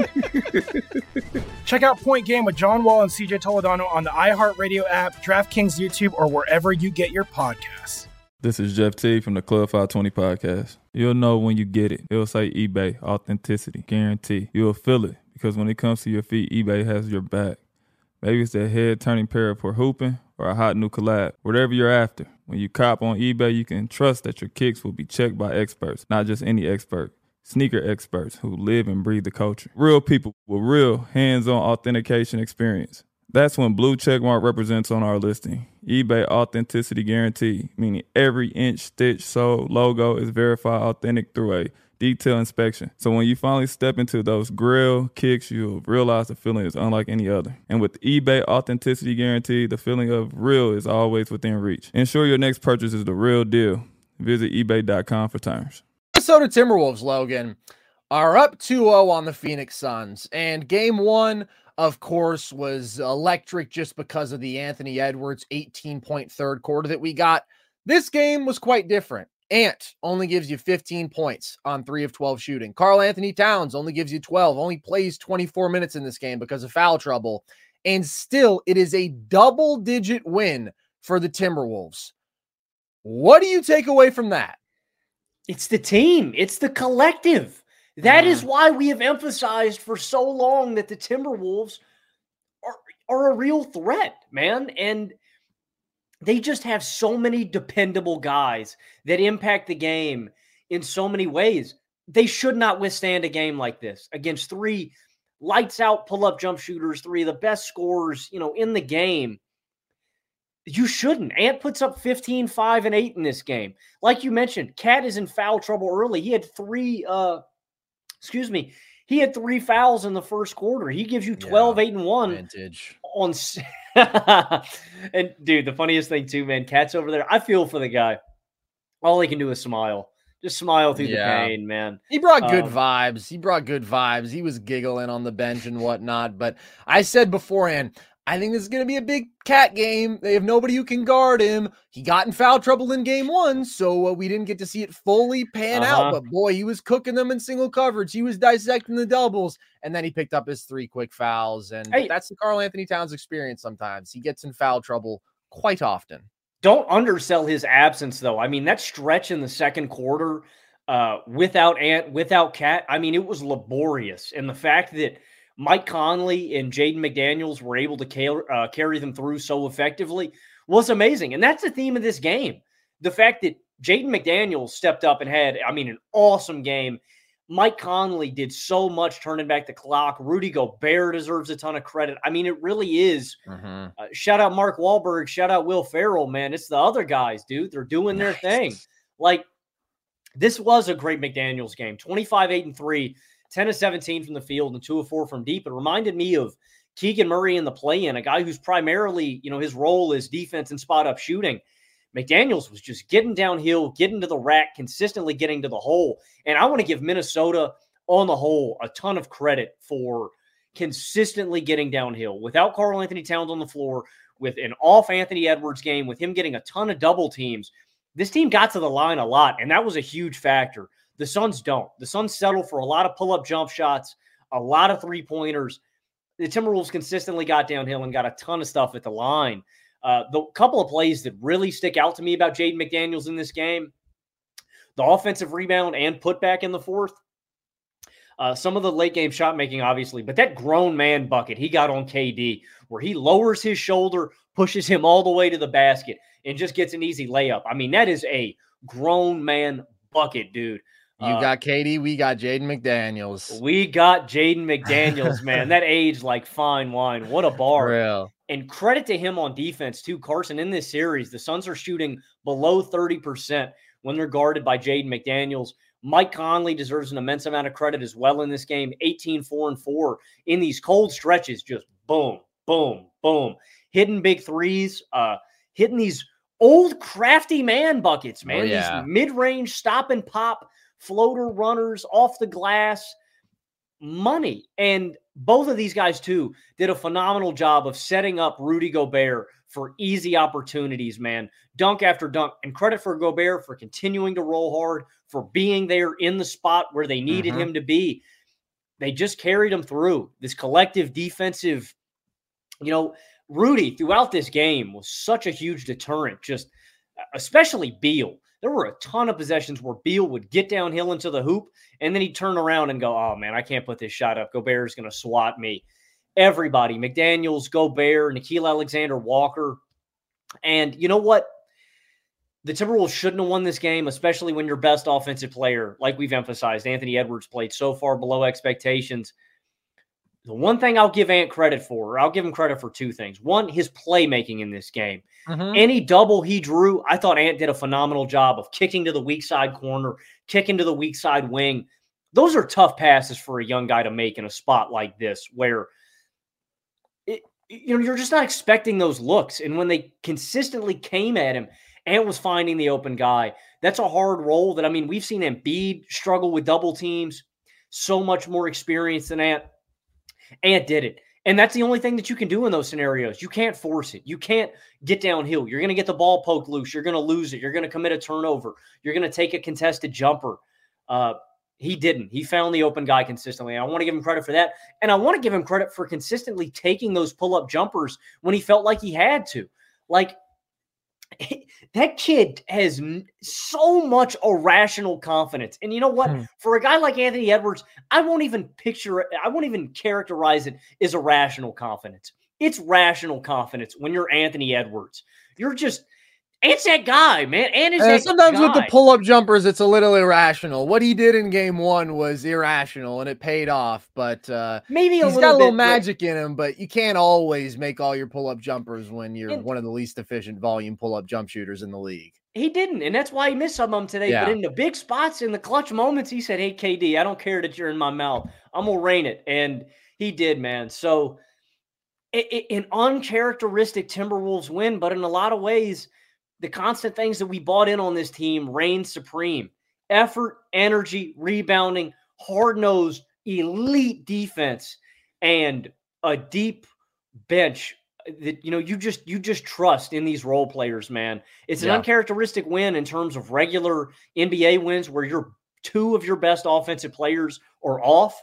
Speaker 13: Check out Point Game with John Wall and C J Toledano on the iHeartRadio app, DraftKings YouTube, or wherever you get your podcasts.
Speaker 16: This is Jeff T from the Club five twenty podcast. You'll know when you get it. It'll say eBay, authenticity, guarantee. You'll feel it because when it comes to your feet, eBay has your back. Maybe it's that head-turning pair for hooping or a hot new collab. Whatever you're after, when you cop on eBay, you can trust that your kicks will be checked by experts, not just any expert. Sneaker experts who live and breathe the culture. Real people with real hands-on authentication experience. That's when Blue Checkmark represents on our listing. eBay Authenticity Guarantee, meaning every inch, stitch, sole, logo is verified authentic through a detailed inspection. So when you finally step into those grill kicks, you'll realize the feeling is unlike any other. And with eBay Authenticity Guarantee, the feeling of real is always within reach. Ensure your next purchase is the real deal. Visit ebay dot com for terms.
Speaker 10: Minnesota Timberwolves, Logan, are up two oh on the Phoenix Suns. And game one, of course, was electric just because of the Anthony Edwards eighteen-point third quarter that we got. This game was quite different. Ant only gives you fifteen points on three of twelve shooting. Karl Anthony Towns only gives you twelve, only plays twenty-four minutes in this game because of foul trouble. And still, it is a double-digit win for the Timberwolves. What do you take away from that?
Speaker 11: It's the team. It's the collective. That mm. is why we have emphasized for so long that the Timberwolves are, are a real threat, man. And they just have so many dependable guys that impact the game in so many ways. They should not withstand a game like this against three lights out pull-up jump shooters, three of the best scorers, you know, in the game. You shouldn't. Ant puts up fifteen, five, and eight in this game. Like you mentioned, Cat is in foul trouble early. He had three, uh, excuse me, he had three fouls in the first quarter. He gives you twelve, yeah, eight, and one.
Speaker 10: Vintage.
Speaker 11: On and dude, the funniest thing too, man, Cat's over there. I feel for the guy. All he can do is smile. Just smile through yeah. the pain, man.
Speaker 10: He brought good
Speaker 11: um,
Speaker 10: vibes. He brought good vibes. He was giggling on the bench and whatnot. But I said beforehand, I think this is going to be a big Cat game. They have nobody who can guard him. He got in foul trouble in game one, so uh, we didn't get to see it fully pan uh-huh. out. But boy, he was cooking them in single coverage. He was dissecting the doubles, and then he picked up his three quick fouls. And hey, that's the Karl-Anthony Towns experience sometimes. He gets in foul trouble quite often.
Speaker 11: Don't undersell his absence, though. I mean, that stretch in the second quarter uh, without Ant, without Cat, I mean, it was laborious. And the fact that Mike Conley and Jaden McDaniels were able to car- uh, carry them through so effectively was amazing. And that's the theme of this game. The fact that Jaden McDaniels stepped up and had, I mean, an awesome game. Mike Conley did so much turning back the clock. Rudy Gobert deserves a ton of credit. I mean, it really is. Mm-hmm. Uh, shout out Mark Wahlberg. Shout out Will Ferrell, man. It's the other guys, dude. They're doing nice. their thing. Like, this was a great McDaniels game. twenty-five, eight, and three. ten of seventeen from the field and two of four from deep. It reminded me of Keegan Murray in the play-in, a guy who's primarily, you know, his role is defense and spot-up shooting. McDaniels was just getting downhill, getting to the rack, consistently getting to the hole. And I want to give Minnesota, on the whole, a ton of credit for consistently getting downhill. Without Karl-Anthony Towns on the floor, with an off Anthony Edwards game, with him getting a ton of double teams, this team got to the line a lot, and that was a huge factor. The Suns don't. The Suns settle for a lot of pull-up jump shots, a lot of three-pointers. The Timberwolves consistently got downhill and got a ton of stuff at the line. Uh, the couple of plays that really stick out to me about Jaden McDaniels in this game, the offensive rebound and putback in the fourth, uh, some of the late-game shot-making, obviously, but that grown man bucket he got on K D, where he lowers his shoulder, pushes him all the way to the basket, and just gets an easy layup. I mean, that is a grown man bucket, dude.
Speaker 10: You uh, got K D, we got Jaden McDaniels.
Speaker 11: We got Jaden McDaniels, man. That aged like fine wine. What a bar.
Speaker 10: Real.
Speaker 11: And credit to him on defense, too, Carson. In this series, the Suns are shooting below thirty percent when they're guarded by Jaden McDaniels. Mike Conley deserves an immense amount of credit as well in this game. eighteen, four, and four in these cold stretches. Just boom, boom, boom. Hitting big threes, uh, hitting these old crafty man buckets, man. Oh, yeah. These mid-range stop and pop floater runners off the glass. Money. And both of these guys, too, did a phenomenal job of setting up Rudy Gobert for easy opportunities, man. Dunk after dunk. And credit for Gobert for continuing to roll hard, for being there in the spot where they needed mm-hmm. him to be. They just carried him through this collective defensive, you know, Rudy throughout this game was such a huge deterrent, just especially Beal. There were a ton of possessions where Beal would get downhill into the hoop, and then he'd turn around and go, oh, man, I can't put this shot up. Gobert's going to swat me. Everybody, McDaniels, Gobert, Nickeil Alexander-Walker. And you know what? The Timberwolves shouldn't have won this game, especially when your best offensive player, like we've emphasized, Anthony Edwards, played so far below expectations. The one thing I'll give Ant credit for, or I'll give him credit for two things. One, his playmaking in this game. Mm-hmm. Any double he drew, I thought Ant did a phenomenal job of kicking to the weak side corner, kicking to the weak side wing. Those are tough passes for a young guy to make in a spot like this where it, you know, you're just not expecting those looks. And when they consistently came at him, Ant was finding the open guy. That's a hard role that, I mean, we've seen Embiid struggle with double teams, so much more experience than Ant. Ant did it. And that's the only thing that you can do in those scenarios. You can't force it. You can't get downhill. You're going to get the ball poked loose. You're going to lose it. You're going to commit a turnover. You're going to take a contested jumper. Uh, he didn't. He found the open guy consistently. I want to give him credit for that. And I want to give him credit for consistently taking those pull-up jumpers when he felt like he had to. Like, that kid has so much irrational confidence. And you know what? Hmm. For a guy like Anthony Edwards, I won't even picture it. I won't even characterize it as irrational confidence. It's rational confidence when you're Anthony Edwards. You're just, it's that guy, man. And,
Speaker 10: and sometimes guy. with the pull-up jumpers, it's a little irrational. What he did in game one was irrational, and it paid off. But uh,
Speaker 11: maybe a
Speaker 10: he's
Speaker 11: little
Speaker 10: got a little
Speaker 11: bit,
Speaker 10: magic but... in him. But you can't always make all your pull-up jumpers when you're and... one of the least efficient volume pull-up jump shooters in the league.
Speaker 11: He didn't, and that's why he missed some of them today. Yeah. But in the big spots, in the clutch moments, he said, "Hey, K D, I don't care that you're in my mouth. I'm gonna rain it," and he did, man. So it, it, an uncharacteristic Timberwolves win, but in a lot of ways, the constant things that we bought in on this team reign supreme. Effort, energy, rebounding, hard-nosed, elite defense, and a deep bench that, you know, you just you just trust in these role players, man. It's an yeah. uncharacteristic win in terms of regular N B A wins where your two of your best offensive players are off.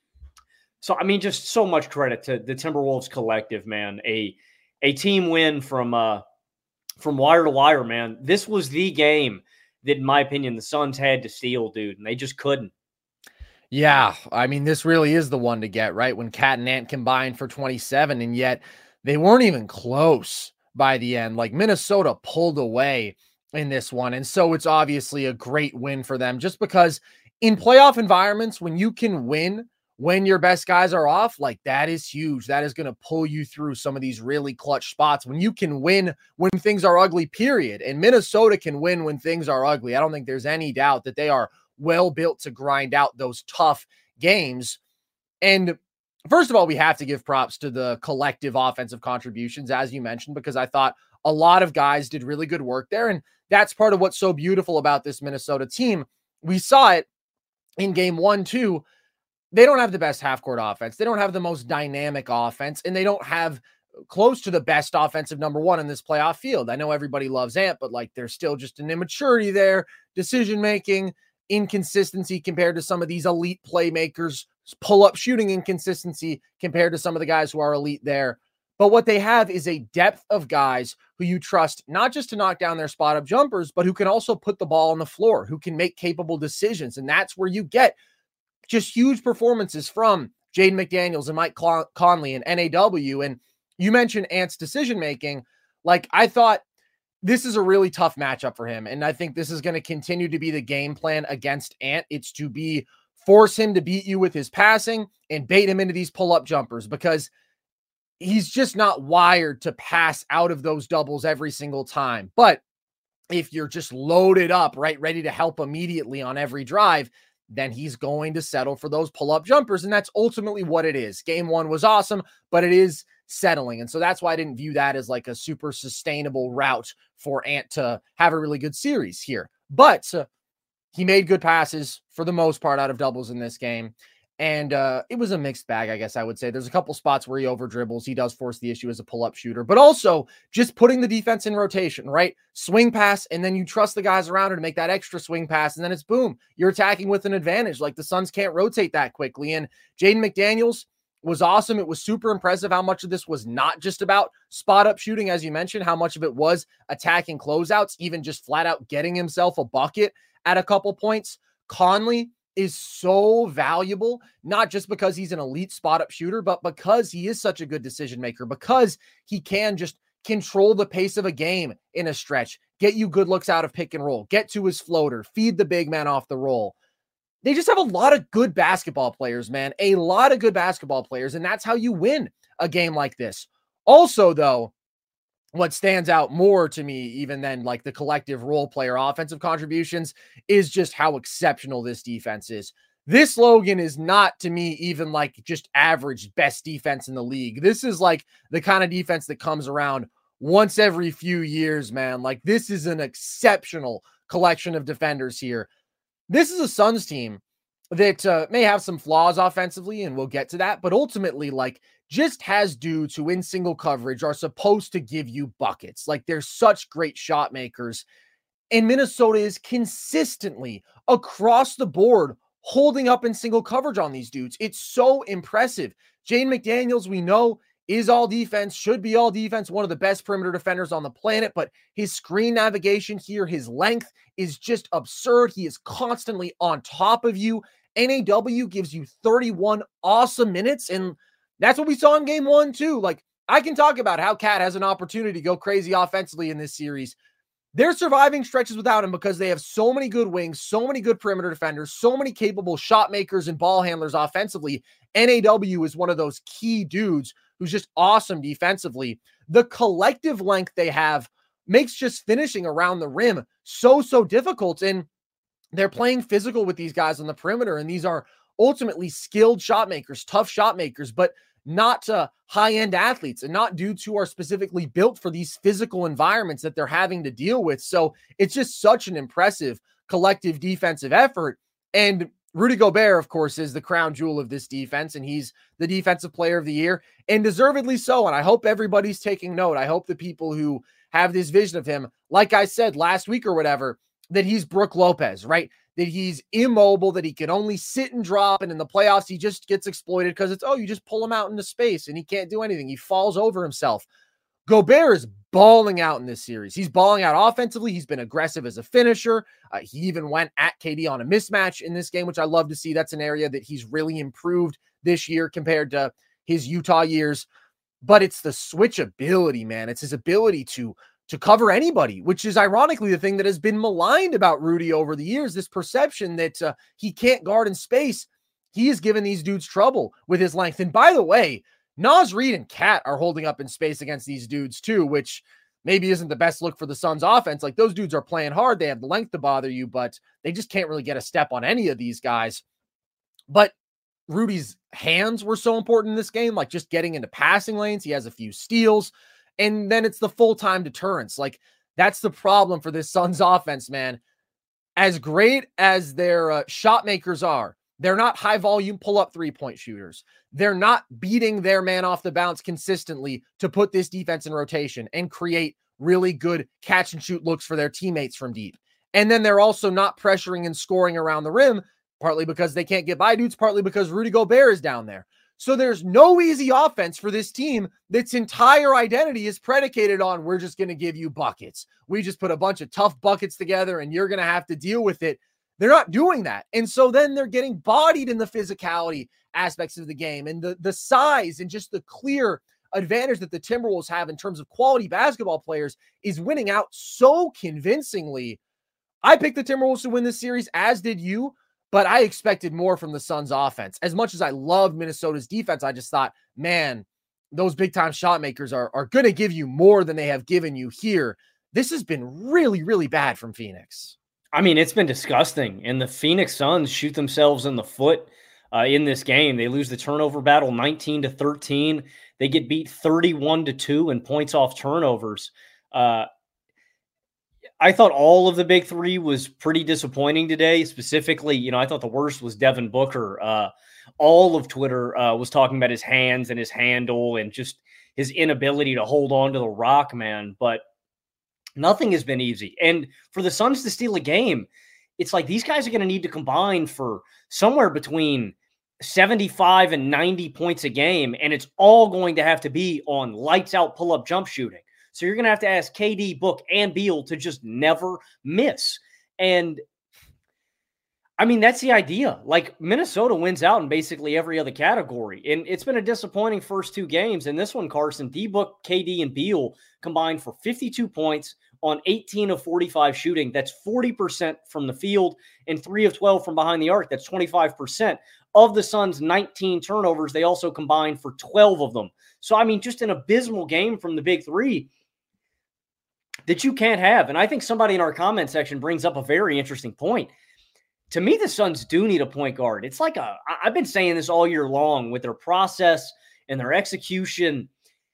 Speaker 11: So, I mean, just so much credit to the Timberwolves collective, man. A, a team win from uh, – from wire to wire, man. This was the game that, in my opinion, the Suns had to steal, dude, and they just couldn't.
Speaker 10: Yeah, I mean, this really is the one to get, right? When Cat and Ant combined for twenty-seven, and yet they weren't even close by the end. Like, Minnesota pulled away in this one, and so it's obviously a great win for them, just because in playoff environments, when you can win when your best guys are off, like, that is huge. That is going to pull you through some of these really clutch spots when you can win when things are ugly, period. And Minnesota can win when things are ugly. I don't think there's any doubt that they are well built to grind out those tough games. And first of all, we have to give props to the collective offensive contributions, as you mentioned, because I thought a lot of guys did really good work there. And that's part of what's so beautiful about this Minnesota team. We saw it in game one, too. They don't have the best half-court offense. They don't have the most dynamic offense, and they don't have close to the best offensive number one in this playoff field. I know everybody loves Ant, but like there's still just an immaturity there, decision-making, inconsistency compared to some of these elite playmakers, pull-up shooting inconsistency compared to some of the guys who are elite there. But what they have is a depth of guys who you trust not just to knock down their spot-up jumpers, but who can also put the ball on the floor, who can make capable decisions, and that's where you get just huge performances from Jaden McDaniels and Mike Conley and N A W. And you mentioned Ant's decision-making. Like, I thought this is a really tough matchup for him. And I think this is going to continue to be the game plan against Ant. It's to be force him to beat you with his passing and bait him into these pull-up jumpers, because he's just not wired to pass out of those doubles every single time. But if you're just loaded up, right, ready to help immediately on every drive, then he's going to settle for those pull-up jumpers. And that's ultimately what it is. Game one was awesome, but it is settling. And so that's why I didn't view that as like a super sustainable route for Ant to have a really good series here. But uh, he made good passes for the most part out of doubles in this game. And uh, it was a mixed bag, I guess I would say. There's a couple spots where he over dribbles. He does force the issue as a pull-up shooter, but also just putting the defense in rotation, right? Swing pass, and then you trust the guys around her to make that extra swing pass, and then it's boom. You're attacking with an advantage. Like, the Suns can't rotate that quickly. And Jaden McDaniels was awesome. It was super impressive how much of this was not just about spot-up shooting, as you mentioned, how much of it was attacking closeouts, even just flat out getting himself a bucket at a couple points. Conley is so valuable, not just because he's an elite spot-up shooter, but because he is such a good decision maker, because he can just control the pace of a game in a stretch, get you good looks out of pick and roll, get to his floater, feed the big man off the roll. They just have a lot of good basketball players, man, a lot of good basketball players, and that's how you win a game like this. Also, though, what stands out more to me, even than like the collective role player offensive contributions, is just how exceptional this defense is. This Logan is not, to me, even like just average best defense in the league. This is like the kind of defense that comes around once every few years, man. Like, this is an exceptional collection of defenders here. This is a Suns team that uh, may have some flaws offensively, and we'll get to that, but ultimately, like, just has dudes who in single coverage are supposed to give you buckets. Like, they're such great shot makers. And Minnesota is consistently across the board holding up in single coverage on these dudes. It's so impressive. Jaden McDaniels, we know, is all defense, should be all defense, one of the best perimeter defenders on the planet, but his screen navigation here, his length is just absurd. He is constantly on top of you. N A W gives you thirty-one awesome minutes, and that's what we saw in game one too. Like, I can talk about how Cat has an opportunity to go crazy offensively in this series. They're surviving stretches without him because they have so many good wings, so many good perimeter defenders, so many capable shot makers and ball handlers offensively. N A W is one of those key dudes who's just awesome defensively. The collective length they have makes just finishing around the rim so, so difficult. And they're playing physical with these guys on the perimeter. And these are ultimately skilled shot makers, tough shot makers, but not uh, high-end athletes and not dudes who are specifically built for these physical environments that they're having to deal with. So it's just such an impressive collective defensive effort. And Rudy Gobert, of course, is the crown jewel of this defense, and he's the defensive player of the year, and deservedly so. And I hope everybody's taking note. I hope the people who have this vision of him, like I said last week or whatever, that he's Brook Lopez, right? That he's immobile, that he can only sit and drop, and in the playoffs, he just gets exploited because it's, oh, you just pull him out into space, and he can't do anything. He falls over himself. Gobert is balling out in this series. He's balling out offensively. He's been aggressive as a finisher. Uh, he even went at K D on a mismatch in this game, which I love to see. That's an area that he's really improved this year compared to his Utah years. But it's the switchability, man. It's his ability to to cover anybody, which is ironically the thing that has been maligned about Rudy over the years, this perception that uh, he can't guard in space. He has given these dudes trouble with his length. And by the way, Naz Reid and Cat are holding up in space against these dudes too, which maybe isn't the best look for the Suns offense. Like, those dudes are playing hard. They have the length to bother you, but they just can't really get a step on any of these guys. But Rudy's hands were so important in this game, like just getting into passing lanes. He has a few steals. And then it's the full-time deterrence. Like, that's the problem for this Suns offense, man. As great as their uh, shot makers are, they're not high-volume pull-up three-point shooters. They're not beating their man off the bounce consistently to put this defense in rotation and create really good catch-and-shoot looks for their teammates from deep. And then they're also not pressuring and scoring around the rim, partly because they can't get by dudes, partly because Rudy Gobert is down there. So there's no easy offense for this team that's entire identity is predicated on, we're just going to give you buckets. We just put a bunch of tough buckets together and you're going to have to deal with it. They're not doing that. And so then they're getting bodied in the physicality aspects of the game and the, the size and just the clear advantage that the Timberwolves have in terms of quality basketball players is winning out so convincingly. I picked the Timberwolves to win this series, as did you. But I expected more from the Suns offense. As much as I love Minnesota's defense, I just thought, man, those big-time shot makers are, are going to give you more than they have given you here. This has been really, really bad from Phoenix.
Speaker 11: I mean, it's been disgusting. And the Phoenix Suns shoot themselves in the foot uh, in this game. They lose the turnover battle nineteen to thirteen. They get beat thirty-one to two in points off turnovers. Uh, I thought all of the big three was pretty disappointing today. Specifically, you know, I thought the worst was Devin Booker. Uh, all of Twitter uh, was talking about his hands and his handle and just his inability to hold on to the rock, man. But nothing has been easy. And for the Suns to steal a game, it's like these guys are going to need to combine for somewhere between seventy-five and ninety points a game. And it's all going to have to be on lights out pull-up jump shooting. So you're going to have to ask K D, Book, and Beal to just never miss. And, I mean, that's the idea. Like, Minnesota wins out in basically every other category. And it's been a disappointing first two games. And this one, Carson, D-Book, K D, and Beal combined for fifty-two points on eighteen of forty-five shooting. That's forty percent from the field and three of twelve from behind the arc. That's twenty-five percent. Of the Suns' nineteen turnovers, they also combined for twelve of them. So, I mean, just an abysmal game from the big three that you can't have. And I think somebody in our comment section brings up a very interesting point. To me, the Suns do need a point guard. It's like a, I've been saying this all year long with their process and their execution.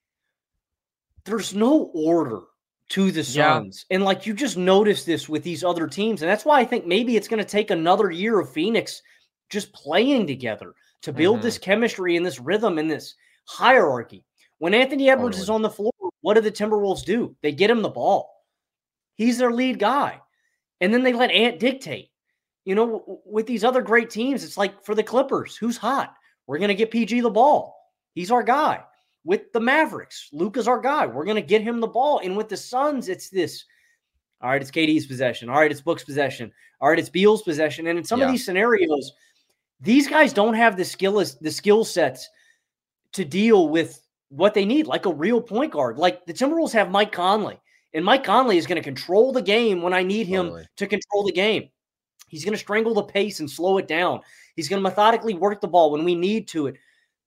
Speaker 11: There's no order to the Suns. Yeah. And like, you just notice this with these other teams. And that's why I think maybe it's going to take another year of Phoenix just playing together to build mm-hmm. this chemistry and this rhythm and this hierarchy. When Anthony Edwards totally. is on the floor, what do the Timberwolves do? They get him the ball. He's their lead guy. And then they let Ant dictate. You know, with these other great teams, it's like for the Clippers, who's hot? We're going to get P G the ball. He's our guy. with the Mavericks. Luka's our guy. We're going to get him the ball. And with the Suns, it's this, all right, it's K D's possession. All right, it's Book's possession. All right, it's Beal's possession. And in some yeah. of these scenarios, these guys don't have the skill the skill sets to deal with what they need, like a real point guard. Like the Timberwolves have Mike Conley, and Mike Conley is going to control the game when I need him totally. to control the game. He's going to strangle the pace and slow it down. He's going to methodically work the ball when we need to it.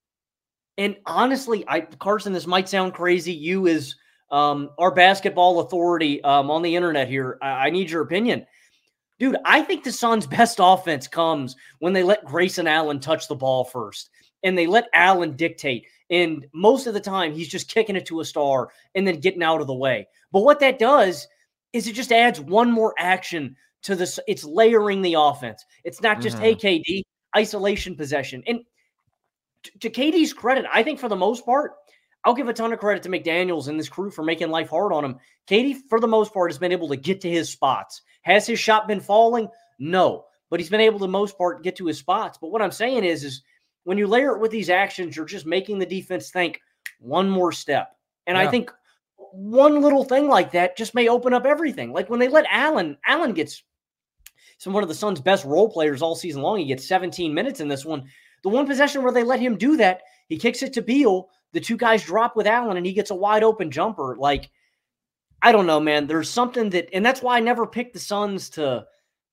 Speaker 11: And honestly, I Carson, this might sound crazy. You as um, our basketball authority um, on the internet here, I, I need your opinion. Dude, I think the Suns' best offense comes when they let Grayson Allen touch the ball first, and they let Allen dictate. And most of the time, he's just kicking it to a star and then getting out of the way. But what that does is it just adds one more action to this. It's layering the offense. It's not just, mm-hmm. hey, K D, isolation possession. And t- to K D's credit, I think for the most part, I'll give a ton of credit to McDaniels and this crew for making life hard on him. K D, for the most part, has been able to get to his spots. Has his shot been falling? No. But he's been able to, the most part, get to his spots. But what I'm saying is, is when you layer it with these actions, you're just making the defense think one more step. And yeah. I think one little thing like that just may open up everything. Like when they let Allen, Allen gets some one of the Suns' best role players all season long. He gets seventeen minutes in this one. The one possession where they let him do that, he kicks it to Beal. The two guys drop with Allen, and he gets a wide open jumper. Like, I don't know, man. There's something that, and that's why I never picked the Suns to,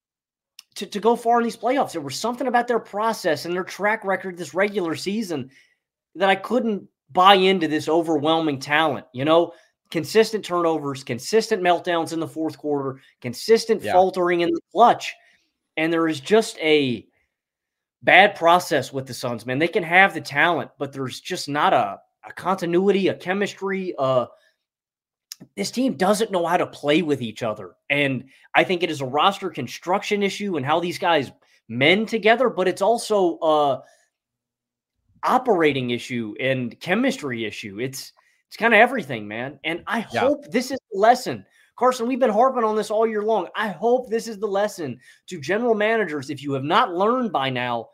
Speaker 11: to, to go far in these playoffs. There was something about their process and their track record this regular season that I couldn't buy into this overwhelming talent. You know, consistent turnovers, consistent meltdowns in the fourth quarter, consistent yeah. faltering in the clutch. And there is just a bad process with the Suns, man. They can have the talent, but there's just not a, a continuity, a chemistry. Uh, this team doesn't know how to play with each other. And I think it is a roster construction issue and how these guys mend together, but it's also a operating issue and chemistry issue. It's it's kind of everything, man. And I yeah. hope this is the lesson. Carson, we've been harping on this all year long. I hope this is the lesson to general managers. If you have not learned by now,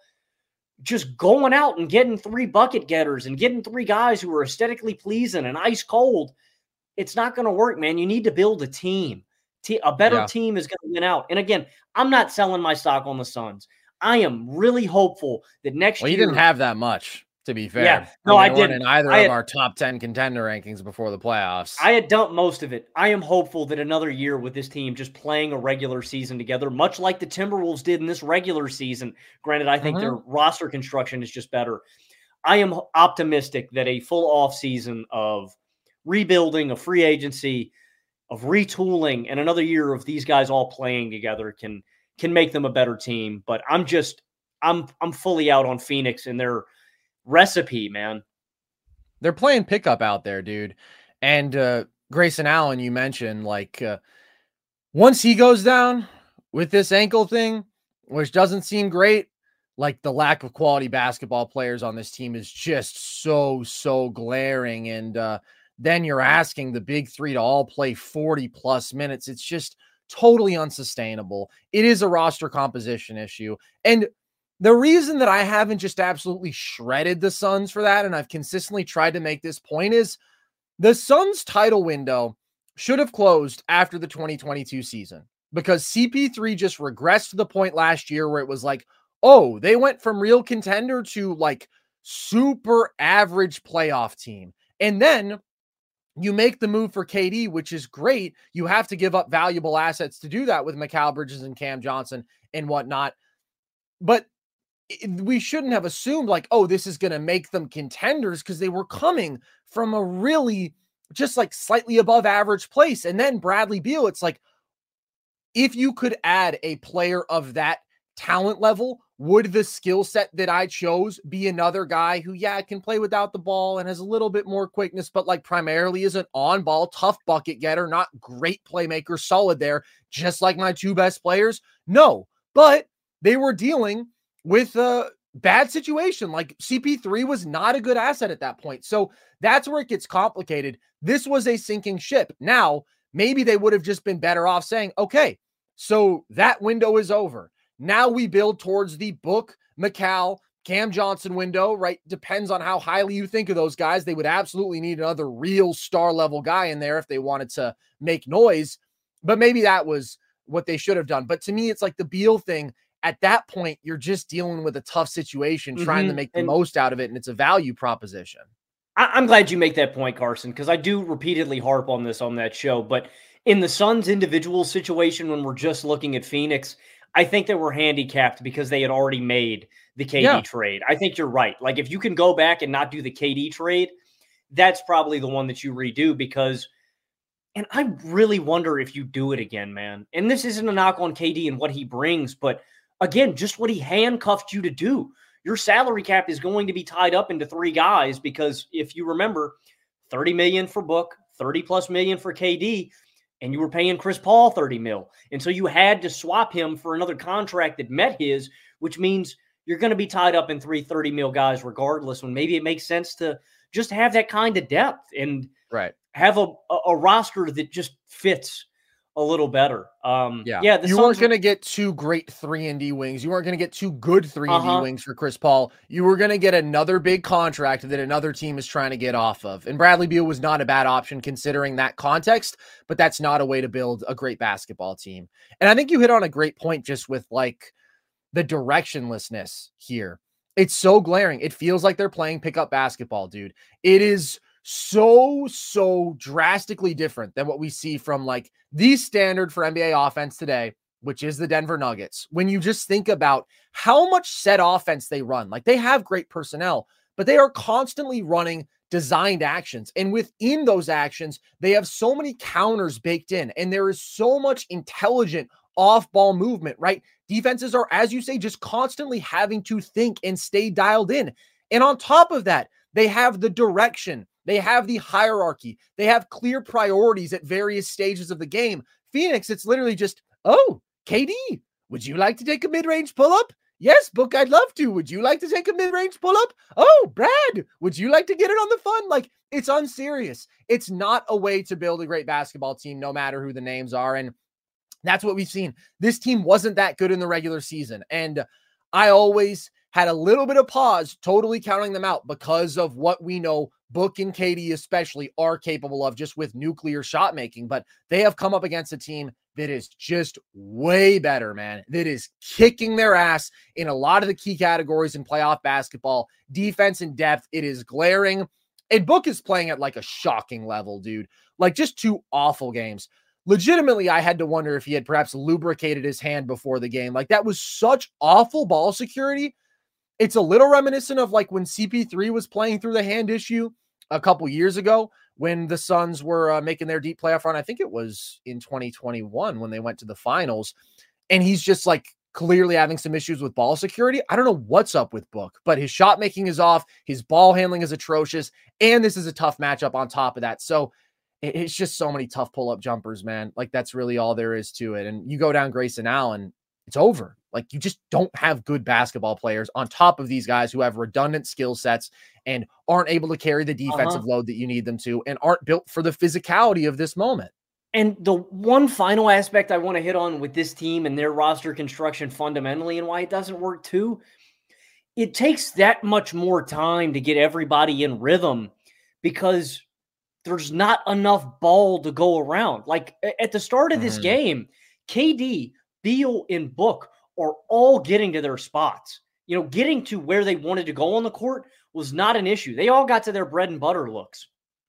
Speaker 11: just going out and getting three bucket getters and getting three guys who are aesthetically pleasing and ice cold, it's not going to work, man. You need to build a team. A better yeah. team is going to win out. And again, I'm not selling my stock on the Suns. I am really hopeful that next
Speaker 10: well,
Speaker 11: year.
Speaker 10: Well, you didn't have that much, to be fair.
Speaker 11: Yeah, no, I, mean, I didn't.
Speaker 10: In either
Speaker 11: I had,
Speaker 10: of our top ten contender rankings before the playoffs.
Speaker 11: I had dumped most of it. I am hopeful that another year with this team just playing a regular season together, much like the Timberwolves did in this regular season. Granted, I think mm-hmm. their roster construction is just better. I am optimistic that a full offseason of rebuilding, a free agency, of retooling, and another year of these guys all playing together can can make them a better team. But I'm just I'm I'm fully out on Phoenix and their recipe, man.
Speaker 10: They're playing pickup out there, dude. And uh, Grayson Allen, you mentioned, like uh, once he goes down with this ankle thing, which doesn't seem great, like the lack of quality basketball players on this team is just so so glaring. And uh, then you're asking the big three to all play forty plus minutes. It's just totally unsustainable. It is a roster composition issue. And the reason that I haven't just absolutely shredded the Suns for that, and I've consistently tried to make this point, is the Suns title window should have closed after the twenty twenty-two season, because C P three just regressed to the point last year where it was like, oh, they went from real contender to like super average playoff team. And then you make the move for K D, which is great. You have to give up valuable assets to do that with Mikal Bridges and Cam Johnson and whatnot. But we shouldn't have assumed like, oh, this is going to make them contenders, because they were coming from a really just like slightly above average place. And then Bradley Beal, it's like, if you could add a player of that talent level, would the skill set that I chose be another guy who, yeah, can play without the ball and has a little bit more quickness, but like primarily is an on-ball, tough bucket getter, not great playmaker, solid there, just like my two best players? No, but they were dealing with a bad situation. Like C P three was not a good asset at that point. So that's where it gets complicated. This was a sinking ship. Now, maybe they would have just been better off saying, okay, so that window is over. Now we build towards the Book, Mikal, Cam Johnson window, right? Depends on how highly you think of those guys. They would absolutely need another real star level guy in there if they wanted to make noise. But maybe that was what they should have done. But to me, it's like the Beal thing. At that point, you're just dealing with a tough situation, mm-hmm. trying to make the and most out of it. And it's a value proposition.
Speaker 11: I- I'm glad you make that point, Carson, because I do repeatedly harp on this on that show. But in the Suns' individual situation, when we're just looking at Phoenix, I think they were handicapped because they had already made the K D yeah. trade. I think you're right. Like, if you can go back and not do the K D trade, that's probably the one that you redo because, and I really wonder if you do it again, man. And this isn't a knock on K D and what he brings, but again, just what he handcuffed you to do. Your salary cap is going to be tied up into three guys because if you remember, thirty million dollars for Book, thirty plus million for K D, and you were paying Chris Paul thirty mil. And so you had to swap him for another contract that met his, which means you're going to be tied up in three thirty mil guys regardless, when maybe it makes sense to just have that kind of depth and
Speaker 10: right.
Speaker 11: have a, a, a roster that just fits a little better. Um,
Speaker 10: yeah.
Speaker 11: yeah
Speaker 10: you weren't going to get two great three and D wings. You weren't going to get two good three and D uh-huh. wings for Chris Paul. You were going to get another big contract that another team is trying to get off of. And Bradley Beal was not a bad option considering that context, but that's not a way to build a great basketball team. And I think you hit on a great point just with like the directionlessness here. It's so glaring. It feels like they're playing pickup basketball, dude. It is so, so drastically different than what we see from like the standard for N B A offense today, which is the Denver Nuggets. When you just think about how much set offense they run, like they have great personnel, but they are constantly running designed actions. And within those actions, they have so many counters baked in, and there is so much intelligent off-ball movement, right? Defenses are, as you say, just constantly having to think and stay dialed in. And on top of that, they have the direction. They have the hierarchy. They have clear priorities at various stages of the game. Phoenix, it's literally just, oh, K D, would you like to take a mid-range pull-up? Yes, Book, I'd love to. Would you like to take a mid-range pull-up? Oh, Brad, would you like to get it on the fun? Like, it's unserious. It's not a way to build a great basketball team, no matter who the names are. And that's what we've seen. This team wasn't that good in the regular season. And I always had a little bit of pause, totally counting them out because of what we know Book and K D especially are capable of just with nuclear shot making. But they have come up against a team that is just way better, man. That is kicking their ass in a lot of the key categories in playoff basketball. Defense and depth, it is glaring. And Book is playing at like a shocking level, dude. Like just two awful games. Legitimately, I had to wonder if he had perhaps lubricated his hand before the game. Like that was such awful ball security. It's a little reminiscent of like when C P three was playing through the hand issue a couple years ago when the Suns were uh, making their deep playoff run. I think it was in twenty twenty-one when they went to the finals. And he's just like clearly having some issues with ball security. I don't know what's up with Book, but his shot making is off. His ball handling is atrocious. And this is a tough matchup on top of that. So it's just so many tough pull-up jumpers, man. Like that's really all there is to it. And you go down Grayson Allen, it's over. Like you just don't have good basketball players on top of these guys who have redundant skill sets and aren't able to carry the defensive uh-huh. load that you need them to and aren't built for the physicality of this moment.
Speaker 11: And the one final aspect I want to hit on with this team and their roster construction fundamentally and why it doesn't work too, it takes that much more time to get everybody in rhythm because there's not enough ball to go around. Like at the start of this mm. game, K D, Beal, and Book are all getting to their spots. You know, getting to where they wanted to go on the court was not an issue. They all got to their bread and butter looks.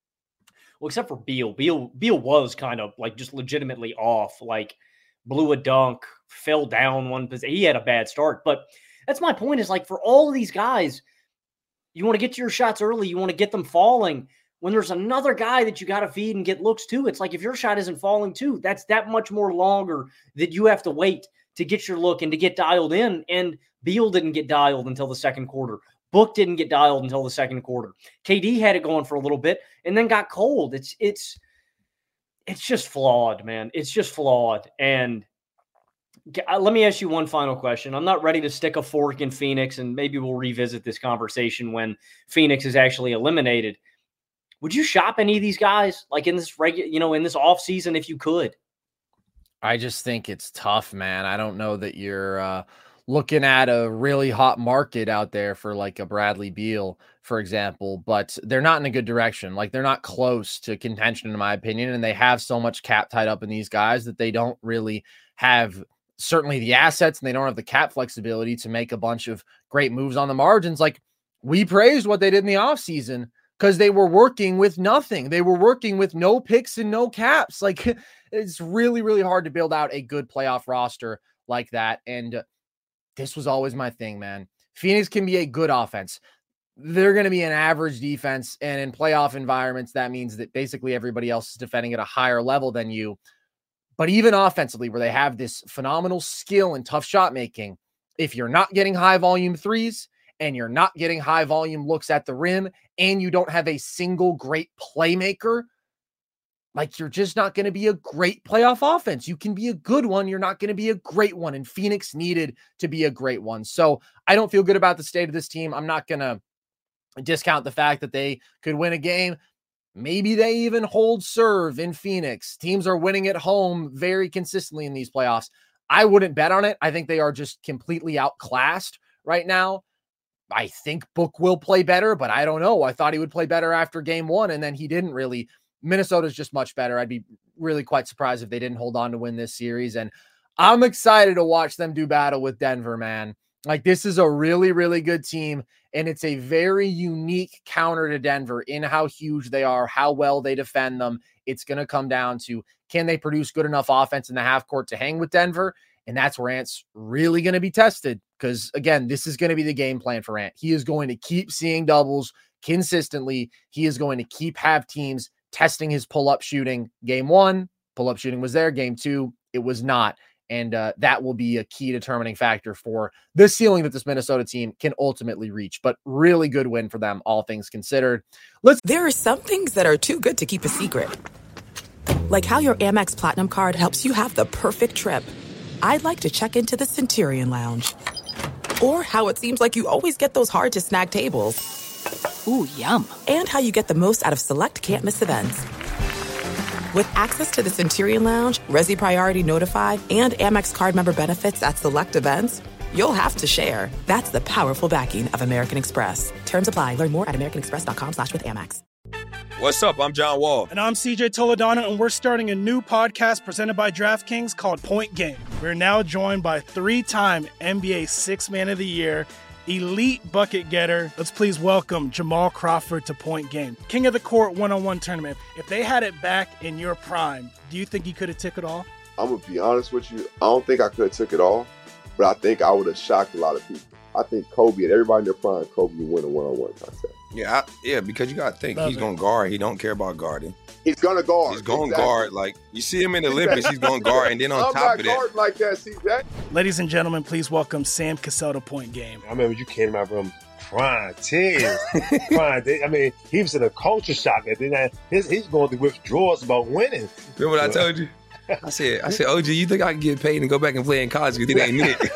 Speaker 11: Well, except for Beal. Beal, Beal was kind of like just legitimately off, like blew a dunk, fell down one position. He had a bad start. But that's my point is like for all of these guys, you want to get to your shots early. You want to get them falling. When there's another guy that you got to feed and get looks to, it's like if your shot isn't falling too, that's that much more longer that you have to wait to get your look and to get dialed in. And Beal didn't get dialed until the second quarter. Book didn't get dialed until the second quarter. K D had it going for a little bit and then got cold. It's it's it's just flawed, man. It's just flawed. And let me ask you one final question. I'm not ready to stick a fork in Phoenix, and maybe we'll revisit this conversation when Phoenix is actually eliminated. Would you shop any of these guys like in this regular, you know, in this offseason if you could?
Speaker 10: I just think it's tough, man. I don't know that you're uh, looking at a really hot market out there for like a Bradley Beal, for example, but they're not in a good direction. Like they're not close to contention, in my opinion. And they have so much cap tied up in these guys that they don't really have certainly the assets, and they don't have the cap flexibility to make a bunch of great moves on the margins. Like we praised what they did in the offseason because they were working with nothing. They were working with no picks and no caps. Like it's really, really hard to build out a good playoff roster like that. And this was always my thing, man. Phoenix can be a good offense. They're going to be an average defense. And in playoff environments, that means that basically everybody else is defending at a higher level than you. But even offensively, where they have this phenomenal skill and tough shot making, if you're not getting high volume threes and you're not getting high volume looks at the rim and you don't have a single great playmaker, like you're just not going to be a great playoff offense. You can be a good one. You're not going to be a great one. And Phoenix needed to be a great one. So I don't feel good about the state of this team. I'm not going to discount the fact that they could win a game. Maybe they even hold serve in Phoenix. Teams are winning at home very consistently in these playoffs. I wouldn't bet on it. I think they are just completely outclassed right now. I think Book will play better, but I don't know. I thought he would play better after game one, and then he didn't really. Minnesota's just much better. I'd be really quite surprised if they didn't hold on to win this series. And I'm excited to watch them do battle with Denver, man. Like this is a really, really good team. And it's a very unique counter to Denver in how huge they are, how well they defend them. It's going to come down to, can they produce good enough offense in the half court to hang with Denver? And that's where Ant's really going to be tested. Because again, this is going to be the game plan for Ant. He is going to keep seeing doubles consistently. He is going to keep have teams testing his pull-up shooting. Game one, pull-up shooting was there. Game two, it was not. And uh, that will be a key determining factor for the ceiling that this Minnesota team can ultimately reach. But really good win for them, all things considered. Let's.
Speaker 2: There are some things that are too good to keep a secret. Like how your Amex Platinum card helps you have the perfect trip. I'd like to check into the Centurion Lounge. Or how it seems like you always get those hard-to-snag tables. Ooh, yum. And how you get the most out of select can't-miss events. With access to the Centurion Lounge, Resi Priority Notify, and Amex card member benefits at select events, you'll have to share. That's the powerful backing of American Express. Terms apply. Learn more at americanexpress.com slash with Amex.
Speaker 12: What's up? I'm John Wall.
Speaker 13: And I'm C J Toledano, and we're starting a new podcast presented by DraftKings called Point Game. We're now joined by three-time N B A Sixth Man of the Year, elite bucket getter. Let's please welcome Jamal Crawford to Point Game. King of the Court one-on-one tournament. If they had it back in your prime, do you think you could have took it all?
Speaker 14: I'm going to be honest with you. I don't think I could have took it all, but I think I would have shocked a lot of people. I think Kobe and everybody in their prime, Kobe would win a one-on-one contest.
Speaker 12: Yeah, I, yeah, because you got to think, Love he's going to guard. He don't care about guarding.
Speaker 14: He's going to guard.
Speaker 12: He's going to
Speaker 14: exactly.
Speaker 12: guard. Like, you see him in the Olympics, he's going to guard. And then on
Speaker 14: I'm
Speaker 12: top of that.
Speaker 14: I'm not guarding like that, C J.
Speaker 13: Ladies and gentlemen, please welcome Sam Cassell to Point Game.
Speaker 15: I remember you came to my room crying, tears, crying. I mean, he was in a culture shock. And then his, he's going through withdrawals about winning.
Speaker 12: Remember what I told you? I said, I said, O G, you think I can get paid and go back and play in college? You think I ain't it?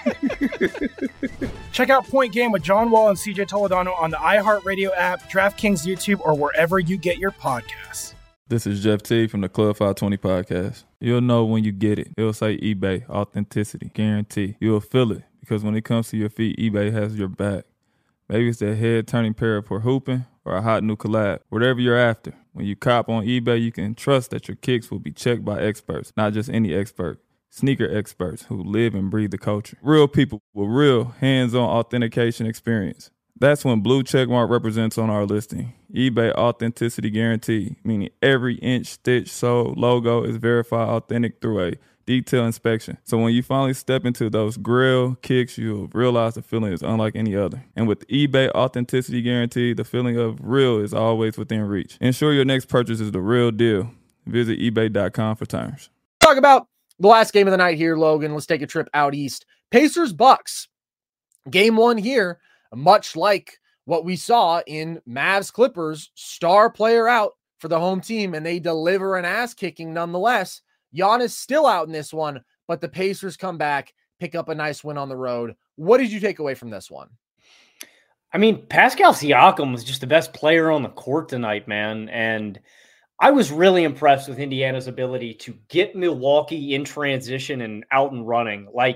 Speaker 13: Check out Point Game with John Wall and C J Toledano on the iHeartRadio app, DraftKings YouTube, or wherever you get your podcasts.
Speaker 16: This is Jeff T from the Club five twenty podcast. You'll know when you get it. It'll say eBay, authenticity, guarantee. You'll feel it because when it comes to your feet, eBay has your back. Maybe it's that head-turning pair for hooping or a hot new collab. Whatever you're after, when you cop on eBay, you can trust that your kicks will be checked by experts, not just any expert. Sneaker experts who live and breathe the culture. Real people with real hands-on authentication experience. That's when blue checkmark represents on our listing. eBay Authenticity Guarantee, meaning every inch, stitch, sole, logo is verified authentic through a detailed inspection. So when you finally step into those grill kicks, you'll realize the feeling is unlike any other. And with eBay Authenticity Guarantee, the feeling of real is always within reach. Ensure your next purchase is the real deal. Visit ebay dot com for terms.
Speaker 10: Talk about the last game of the night here, Logan. Let's take a trip out east. Pacers Bucks. Game one here, much like what we saw in Mavs Clippers, star player out for the home team, and they deliver an ass kicking nonetheless. Giannis still out in this one, but the Pacers come back, pick up a nice win on the road. What did you take away from this one?
Speaker 11: I mean, Pascal Siakam was just the best player on the court tonight, man. And I was really impressed with Indiana's ability to get Milwaukee in transition and out and running. Like,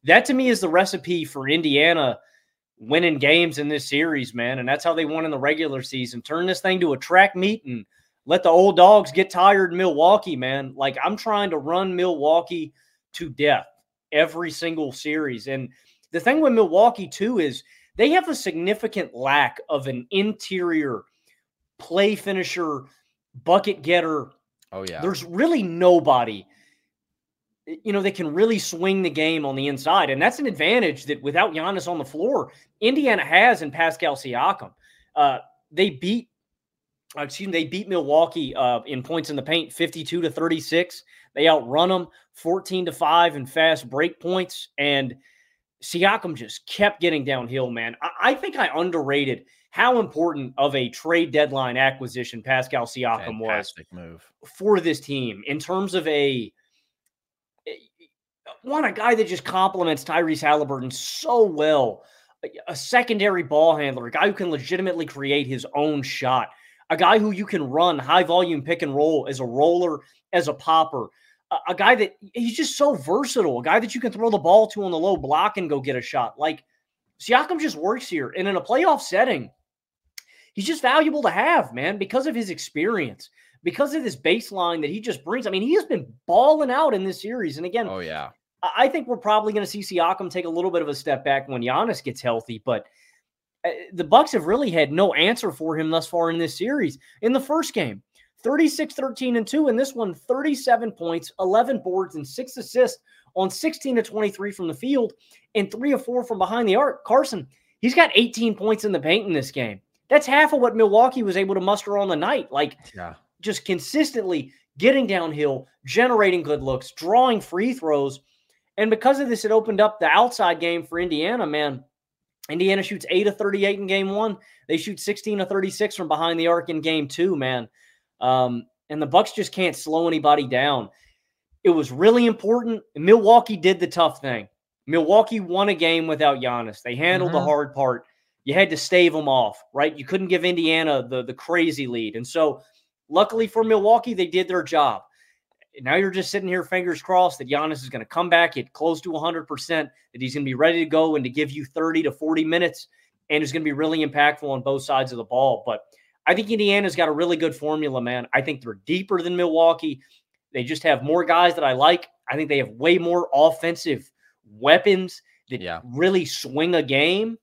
Speaker 11: that to me is the recipe for Indiana winning games in this series, man. And that's how they won in the regular season. Turn this thing to a track meet and let the old dogs get tired in Milwaukee, man. Like, I'm trying to run Milwaukee to death every single series. And the thing with Milwaukee, too, is they have a significant lack of an interior play finisher, bucket getter.
Speaker 10: Oh, yeah.
Speaker 11: There's really nobody, you know, that can really swing the game on the inside. And that's an advantage that without Giannis on the floor, Indiana has in Pascal Siakam. Uh, they beat, excuse me, they beat Milwaukee uh, in points in the paint, fifty-two to thirty-six. They outrun them fourteen to five in fast break points. And Siakam just kept getting downhill, man. I, I think I underrated how important of a trade deadline acquisition Pascal Siakam
Speaker 10: Fantastic
Speaker 11: was
Speaker 10: move
Speaker 11: for this team in terms of a one, a guy that just complements Tyrese Halliburton so well, a, a secondary ball handler, a guy who can legitimately create his own shot, a guy who you can run high volume pick and roll as a roller, as a popper, a, a guy that he's just so versatile, a guy that you can throw the ball to on the low block and go get a shot. Like, Siakam just works here. And in a playoff setting, he's just valuable to have, man, because of his experience, because of this baseline that he just brings. I mean, he has been balling out in this series. And again,
Speaker 10: oh yeah,
Speaker 11: I think we're probably going to see Siakam take a little bit of a step back when Giannis gets healthy, but the Bucks have really had no answer for him thus far in this series. In the first game, thirty-six, thirteen, and two. In this one, thirty-seven points, eleven boards, and six assists on sixteen to twenty-three from the field and three of four from behind the arc. Carson, he's got eighteen points in the paint in this game. That's half of what Milwaukee was able to muster on the night. Like,
Speaker 10: yeah.
Speaker 11: just consistently getting downhill, generating good looks, drawing free throws. And because of this, it opened up the outside game for Indiana, man. Indiana shoots eight of thirty-eight in game one. They shoot sixteen of thirty-six from behind the arc in game two, man. Um, and the Bucks just can't slow anybody down. It was really important. Milwaukee did the tough thing. Milwaukee won a game without Giannis. They handled mm-hmm. the hard part. You had to stave them off, right? You couldn't give Indiana the, the crazy lead. And so luckily for Milwaukee, they did their job. Now you're just sitting here, fingers crossed, that Giannis is going to come back at close to one hundred percent, that he's going to be ready to go and to give you thirty to forty minutes, and is going to be really impactful on both sides of the ball. But I think Indiana's got a really good formula, man. I think they're deeper than Milwaukee. They just have more guys that I like. I think they have way more offensive weapons that
Speaker 10: yeah.
Speaker 11: really swing a game.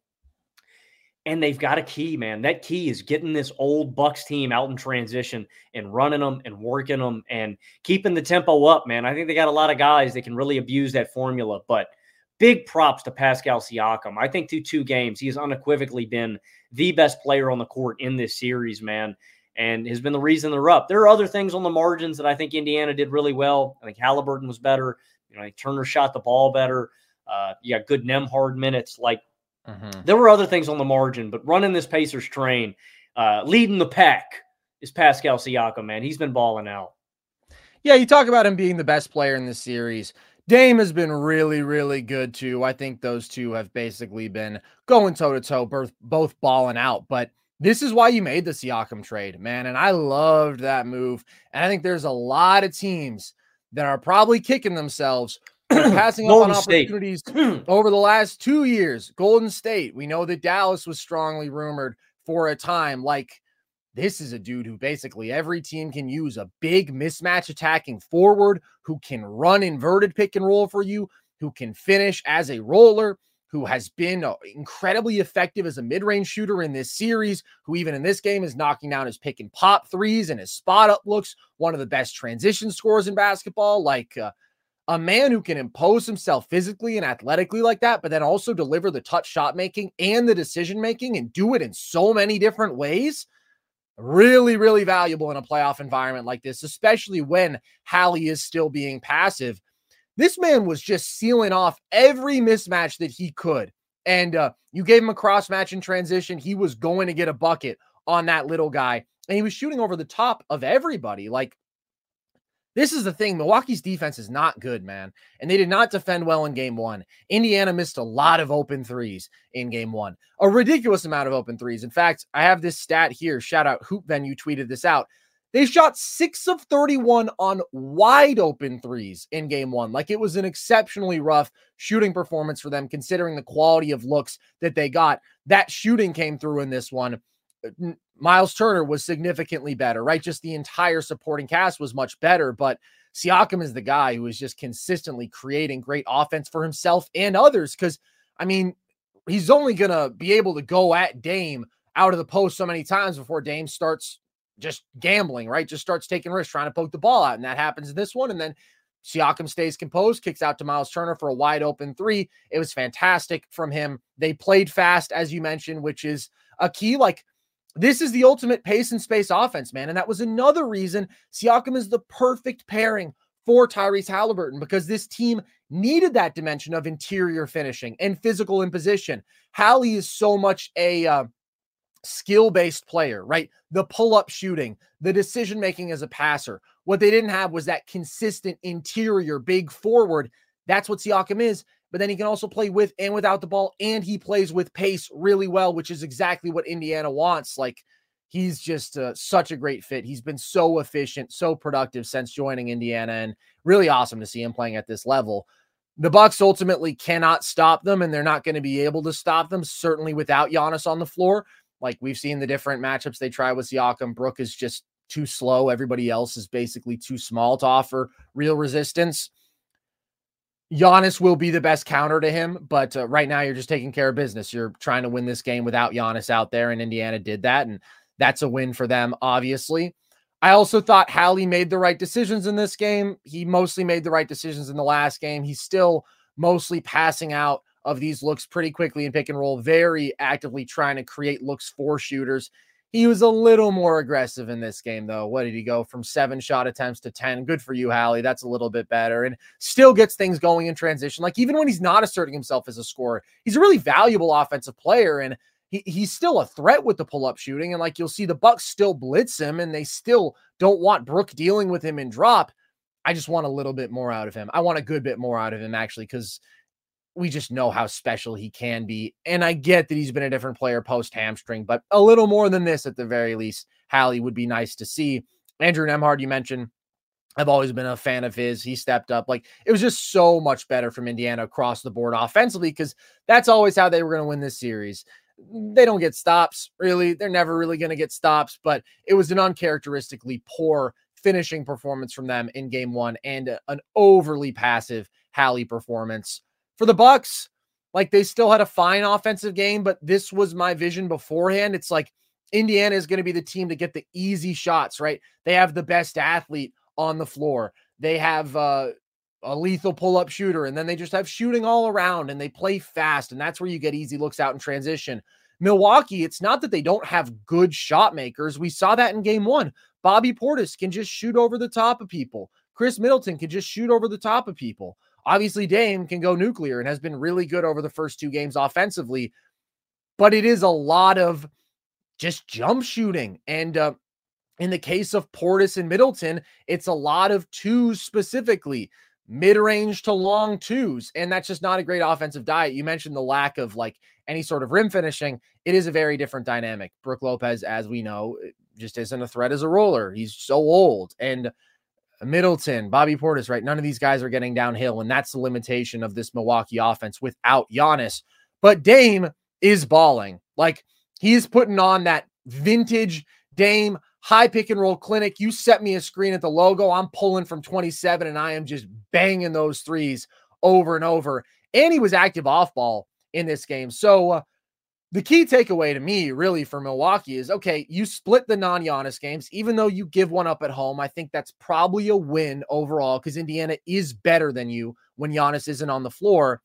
Speaker 11: And they've got a key, man. That key is getting this old Bucks team out in transition and running them and working them and keeping the tempo up, man. I think they got a lot of guys that can really abuse that formula. But big props to Pascal Siakam. I think through two games, he has unequivocally been the best player on the court in this series, man, and has been the reason they're up. There are other things on the margins that I think Indiana did really well. I think Halliburton was better. You know, Turner shot the ball better. Uh, you got good Nembhard minutes. Like,
Speaker 10: Mm-hmm.
Speaker 11: there were other things on the margin, but running this Pacers train, uh, leading the pack is Pascal Siakam, man. He's been balling out.
Speaker 10: Yeah, you talk about him being the best player in this series. Dame has been really, really good too. I think those two have basically been going toe-to-toe, both, both balling out. But this is why you made the Siakam trade, man. And I loved that move. And I think there's a lot of teams that are probably kicking themselves passing up on opportunities over the last two years. Golden State, we know that Dallas was strongly rumored for a time. Like, this is a dude who basically every team can use, a big mismatch attacking forward who can run inverted pick and roll for you, who can finish as a roller, who has been incredibly effective as a mid-range shooter in this series, who even in this game is knocking down his pick and pop threes and his spot up looks, one of the best transition scorers in basketball. Like, uh, a man who can impose himself physically and athletically like that, but then also deliver the touch shot making and the decision making and do it in so many different ways. Really, really valuable in a playoff environment like this, especially when Hallie is still being passive. This man was just sealing off every mismatch that he could. And uh, you gave him a cross match in transition. He was going to get a bucket on that little guy. And he was shooting over the top of everybody. Like, this is the thing. Milwaukee's defense is not good, man. And they did not defend well in game one. Indiana missed a lot of open threes in game one. A ridiculous amount of open threes. In fact, I have this stat here. Shout out Hoop Venue tweeted this out. They shot six of thirty-one on wide open threes in game one. Like, it was an exceptionally rough shooting performance for them, considering the quality of looks that they got. That shooting came through in this one. Miles Turner was significantly better, right? Just the entire supporting cast was much better, but Siakam is the guy who is just consistently creating great offense for himself and others. Cause I mean, he's only going to be able to go at Dame out of the post so many times before Dame starts just gambling, right? Just starts taking risks, trying to poke the ball out. And that happens in this one. And then Siakam stays composed, kicks out to Miles Turner for a wide open three. It was fantastic from him. They played fast, as you mentioned, which is a key. Like, this is the ultimate pace and space offense, man. And that was another reason Siakam is the perfect pairing for Tyrese Halliburton, because this team needed that dimension of interior finishing and physical imposition. Hallie is so much a uh, skill-based player, right? The pull-up shooting, the decision-making as a passer. What they didn't have was that consistent interior big forward. That's what Siakam is. But then he can also play with and without the ball, and he plays with pace really well, which is exactly what Indiana wants. Like, he's just uh, such a great fit. He's been so efficient, so productive since joining Indiana, and really awesome to see him playing at this level. The Bucks ultimately cannot stop them, and they're not going to be able to stop them, certainly without Giannis on the floor. Like, we've seen the different matchups they try with Siakam. Brook is just too slow. Everybody else is basically too small to offer real resistance. Giannis will be the best counter to him, but uh, right now you're just taking care of business. You're trying to win this game without Giannis out there, and Indiana did that, and that's a win for them, obviously. I also thought Hallie made the right decisions in this game. He mostly made the right decisions in the last game. He's still mostly passing out of these looks pretty quickly in pick and roll, very actively trying to create looks for shooters. He was a little more aggressive in this game, though. What did he go from seven shot attempts to ten? Good for you, Hallie. That's a little bit better, and still gets things going in transition. Like, even when he's not asserting himself as a scorer, he's a really valuable offensive player, and he, he's still a threat with the pull-up shooting. And like, you'll see the Bucks still blitz him, and they still don't want Brook dealing with him in drop. I just want a little bit more out of him. I want a good bit more out of him, actually, because we just know how special he can be. And I get that he's been a different player post hamstring, but a little more than this at the very least, Hallie would be nice to see. Andrew Nembhard, you mentioned, I've always been a fan of his. He stepped up. Like, it was just so much better from Indiana across the board offensively, because that's always how they were going to win this series. They don't get stops, really. They're never really going to get stops, but it was an uncharacteristically poor finishing performance from them in game one, and an overly passive Hallie performance. For the Bucks, like, they still had a fine offensive game, but this was my vision beforehand. It's like Indiana is going to be the team to get the easy shots, right? They have the best athlete on the floor. They have uh, a lethal pull-up shooter, and then they just have shooting all around, and they play fast, and that's where you get easy looks out in transition. Milwaukee, it's not that they don't have good shot makers. We saw that in game one. Bobby Portis can just shoot over the top of people. Chris Middleton can just shoot over the top of people. Obviously, Dame can go nuclear and has been really good over the first two games offensively, but it is a lot of just jump shooting. And uh, in the case of Portis and Middleton, it's a lot of twos specifically, mid-range to long twos, and that's just not a great offensive diet. You mentioned the lack of like any sort of rim finishing. It is a very different dynamic. Brook Lopez, as we know, just isn't a threat as a roller. He's so old. And Middleton, Bobby Portis, right? None of these guys are getting downhill, and that's the limitation of this Milwaukee offense without Giannis. But Dame is balling. Like, he's putting on that vintage Dame high pick and roll clinic. You set me a screen at the logo, I'm pulling from twenty-seven, and I am just banging those threes over and over. And he was active off ball in this game. So uh, the key takeaway to me really for Milwaukee is, okay, you split the non-Giannis games, even though you give one up at home. I think that's probably a win overall, because Indiana is better than you when Giannis isn't on the floor.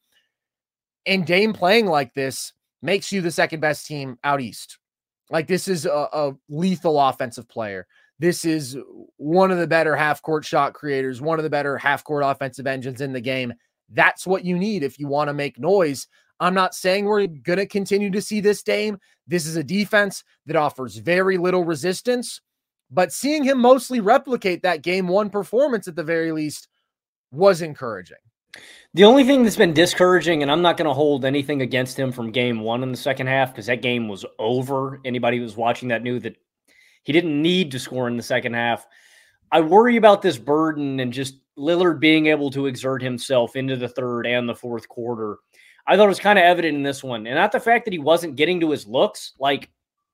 Speaker 10: And Dame playing like this makes you the second best team out east. Like, this is a, a lethal offensive player. This is one of the better half-court shot creators, one of the better half-court offensive engines in the game. That's what you need if you want to make noise. I'm not saying we're going to continue to see this Dame. This is a defense that offers very little resistance, but seeing him mostly replicate that game one performance at the very least was encouraging.
Speaker 11: The only thing that's been discouraging, and I'm not going to hold anything against him from game one in the second half, because that game was over. Anybody who was watching that knew that He didn't need to score in the second half. I worry about this burden and just Lillard being able to exert himself into the third and the fourth quarter. I thought it was kind of evident in this one. And not the fact that he wasn't getting to his looks. Like,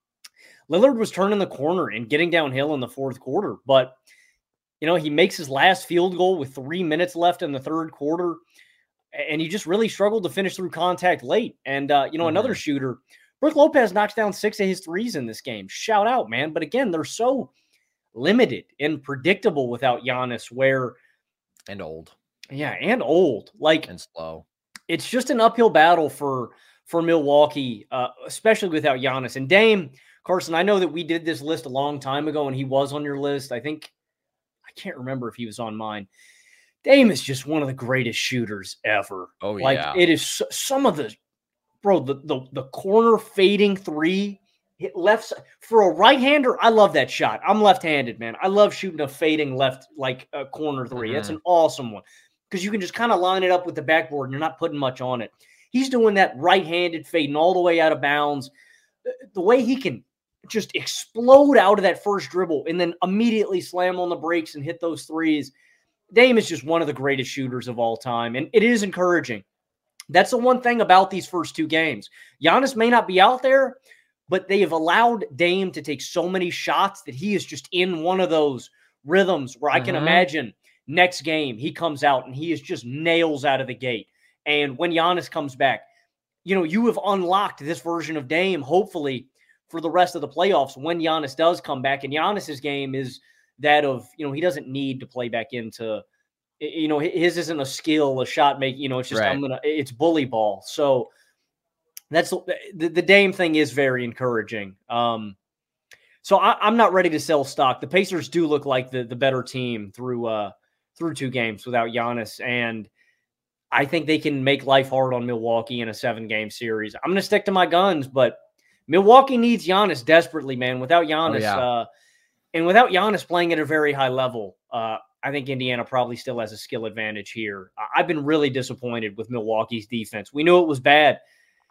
Speaker 11: Lillard was turning the corner and getting downhill in the fourth quarter. But, you know, he makes his last field goal with three minutes left in the third quarter. And he just really struggled to finish through contact late. And, uh, you know, mm-hmm. another shooter, Brook Lopez knocks down six of his threes in this game. Shout out, man. But again, they're so limited and predictable without Giannis, where
Speaker 10: and old.
Speaker 11: Yeah, and old. Like,
Speaker 10: and slow.
Speaker 11: It's just an uphill battle for for Milwaukee, uh, especially without Giannis. And Dame, Carson, I know that we did this list a long time ago and he was on your list. I think, I can't remember if he was on mine. Dame is just one of the greatest shooters ever.
Speaker 10: Oh,
Speaker 11: like,
Speaker 10: yeah.
Speaker 11: It is so, some of the, bro, the, the, the corner fading three, hit left side. For a right-hander, I love that shot. I'm left-handed, man. I love shooting a fading left, like a corner three. Mm-hmm. That's an awesome one because you can just kind of line it up with the backboard and you're not putting much on it. He's doing that right-handed fading all the way out of bounds. The way he can just explode out of that first dribble and then immediately slam on the brakes and hit those threes. Dame is just one of the greatest shooters of all time, and it is encouraging. That's the one thing about these first two games. Giannis may not be out there, but they have allowed Dame to take so many shots that he is just in one of those rhythms where mm-hmm. I can imagine next game he comes out and he is just nails out of the gate. And when Giannis comes back, you know, you have unlocked this version of Dame, hopefully, for the rest of the playoffs when Giannis does come back. And Giannis's game is that of, you know, he doesn't need to play back into, you know, his isn't a skill, a shot make, you know, it's just, right. I'm going to, it's bully ball. So that's the, the Dame thing is very encouraging. Um, so I, I'm not ready to sell stock. The Pacers do look like the, the better team through, uh, through two games without Giannis. And I think they can make life hard on Milwaukee in a seven game series. I'm going to stick to my guns, but Milwaukee needs Giannis desperately, man. Without Giannis, oh, yeah. uh, and without Giannis playing at a very high level, uh, I think Indiana probably still has a skill advantage here. I've been really disappointed with Milwaukee's defense. We knew it was bad.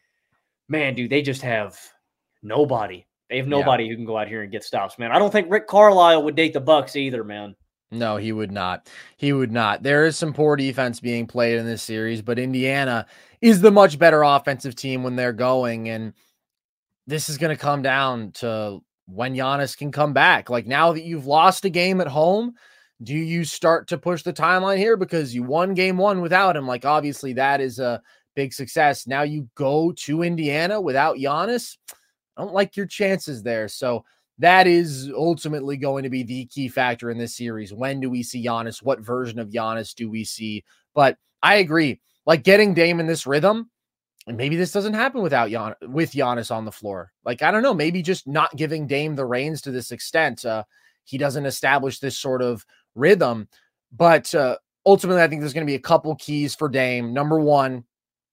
Speaker 11: Man, dude, they just have nobody. They have nobody yeah. who can go out here and get stops, man. I don't think Rick Carlisle would date the Bucks either, man.
Speaker 10: No, he would not. He would not. There is some poor defense being played in this series, but Indiana is the much better offensive team when they're going, and this is going to come down to when Giannis can come back. Like, now that you've lost a game at home, do you start to push the timeline here because you won game one without him? Like, obviously that is a big success. Now you go to Indiana without Giannis. I don't like your chances there. So that is ultimately going to be the key factor in this series. When do we see Giannis? What version of Giannis do we see? But I agree, like, getting Dame in this rhythm, and maybe this doesn't happen without Gian- with Giannis on the floor. Like, I don't know, maybe just not giving Dame the reins to this extent. Uh, he doesn't establish this sort of rhythm. But uh, ultimately, I think there's going to be a couple keys for Dame. Number one,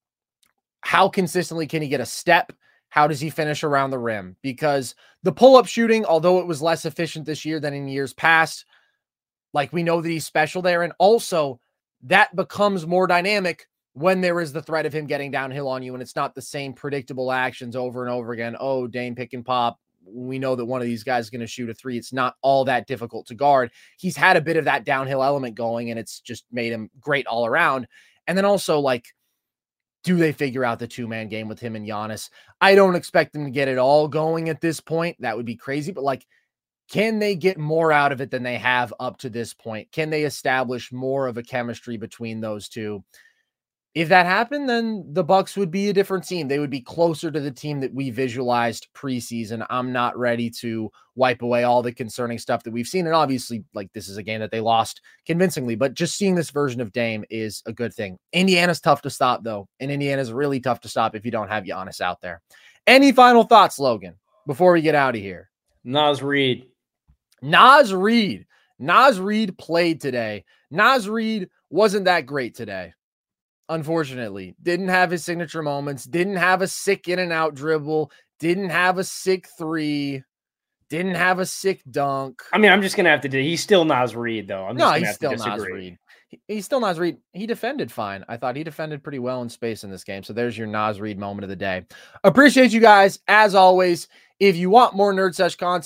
Speaker 10: how consistently can he get a step? How does he finish around the rim? Because the pull-up shooting, although it was less efficient this year than in years past, like, we know that he's special there. And also, that becomes more dynamic when there is the threat of him getting downhill on you, and it's not the same predictable actions over and over again. Oh, Dame pick and pop. We know that one of these guys is going to shoot a three. It's not all that difficult to guard. He's had a bit of that downhill element going, and it's just made him great all around. And then also, like, do they figure out the two-man game with him and Giannis? I don't expect them to get it all going at this point. That would be crazy. But, like, can they get more out of it than they have up to this point? Can they establish more of a chemistry between those two? If that happened, then the Bucks would be a different team. They would be closer to the team that we visualized preseason. I'm not ready to wipe away all the concerning stuff that we've seen. And obviously, like, this is a game that they lost convincingly, but just seeing this version of Dame is a good thing. Indiana's tough to stop, though. And Indiana's really tough to stop if you don't have Giannis out there. Any final thoughts, Logan, before we get out of here?
Speaker 11: Naz Reid.
Speaker 10: Naz Reid. Naz Reid played today. Naz Reid wasn't that great today. Unfortunately, didn't have his signature moments, didn't have a sick in and out dribble, didn't have a sick three, didn't have a sick dunk.
Speaker 11: I mean, I'm just going to have to do, he's still Naz Reid though. I'm
Speaker 10: no,
Speaker 11: just
Speaker 10: he's
Speaker 11: have
Speaker 10: still
Speaker 11: to
Speaker 10: Naz Reid. He, he's still Naz Reid. He defended fine. I thought he defended pretty well in space in this game. So there's your Naz Reid moment of the day. Appreciate you guys. As always, if you want more Nerd Sesh content,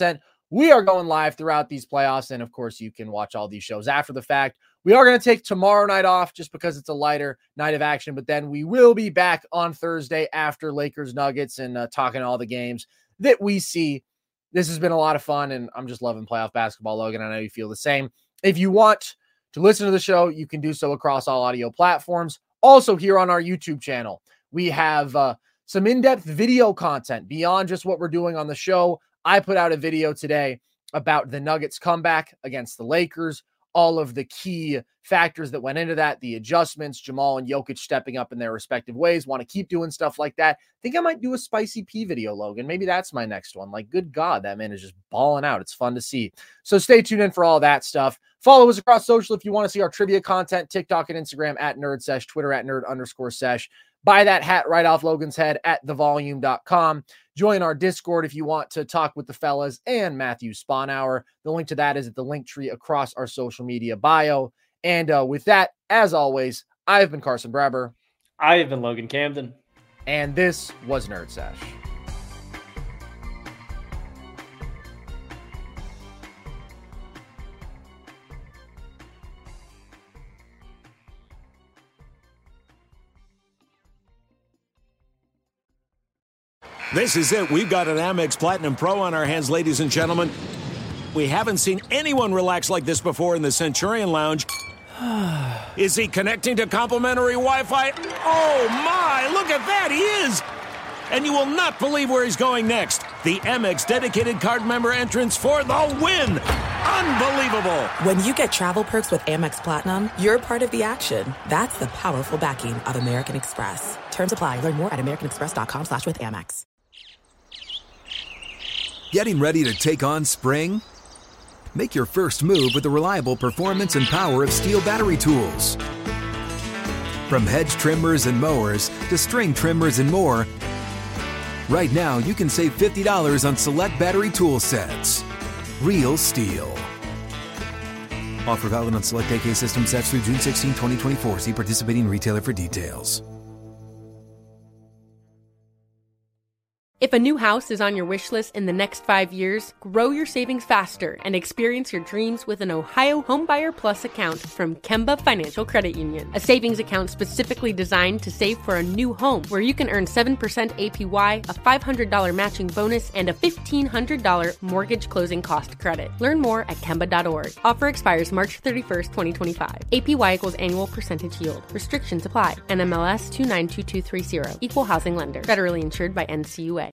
Speaker 10: We are going live throughout these playoffs, and of course, you can watch all these shows after the fact. We are going to take tomorrow night off just because it's a lighter night of action, but then we will be back on Thursday after Lakers Nuggets and uh, talking all the games that we see. This has been a lot of fun, and I'm just loving playoff basketball, Logan. I know you feel the same. If you want to listen to the show, you can do so across all audio platforms. Also, here on our YouTube channel, we have uh, some in-depth video content beyond just what we're doing on the show. I put out a video today about the Nuggets comeback against the Lakers, all of the key factors that went into that, the adjustments, Jamal and Jokic stepping up in their respective ways, want to keep doing stuff like that. I think I might do a Spicy P video, Logan. Maybe that's my next one. Like, good God, that man is just balling out. It's fun to see. So stay tuned in for all that stuff. Follow us across social if you want to see our trivia content, TikTok and Instagram at NerdSesh, Twitter at nerd underscore sesh. Buy that hat right off Logan's head at the volume dot com. Join our Discord if you want to talk with the fellas and Matthew Sponhour. The link to that is at the link tree across our social media bio. And uh, with that, as always, I've been Carson Breber.
Speaker 11: I have been Logan Camden.
Speaker 10: And this was Nerd Sesh.
Speaker 1: This is it. We've got an Amex Platinum Pro on our hands, ladies and gentlemen. We haven't seen anyone relax like this before in the Centurion Lounge. Is he connecting to complimentary Wi-Fi? Oh, my! Look at that! He is! And you will not believe where he's going next. The Amex dedicated card member entrance for the win! Unbelievable!
Speaker 2: When you get travel perks with Amex Platinum, you're part of the action. That's the powerful backing of American Express. Terms apply. Learn more at americanexpress.com slash with Amex.
Speaker 17: Getting ready to take on spring? Make your first move with the reliable performance and power of Steel battery tools. From hedge trimmers and mowers to string trimmers and more, right now you can save fifty dollars on select battery tool sets. Real Steel. Offer valid on select A K system sets through June sixteenth, twenty twenty-four. See participating retailer for details.
Speaker 18: If a new house is on your wish list in the next five years, grow your savings faster and experience your dreams with an Ohio Homebuyer Plus account from Kemba Financial Credit Union. A savings account specifically designed to save for a new home, where you can earn seven percent A P Y, a five hundred dollars matching bonus, and a fifteen hundred dollars mortgage closing cost credit. Learn more at Kemba dot org. Offer expires March thirty-first, twenty twenty-five. A P Y equals annual percentage yield. Restrictions apply. N M L S two nine two two three zero. Equal housing lender. Federally insured by N C U A.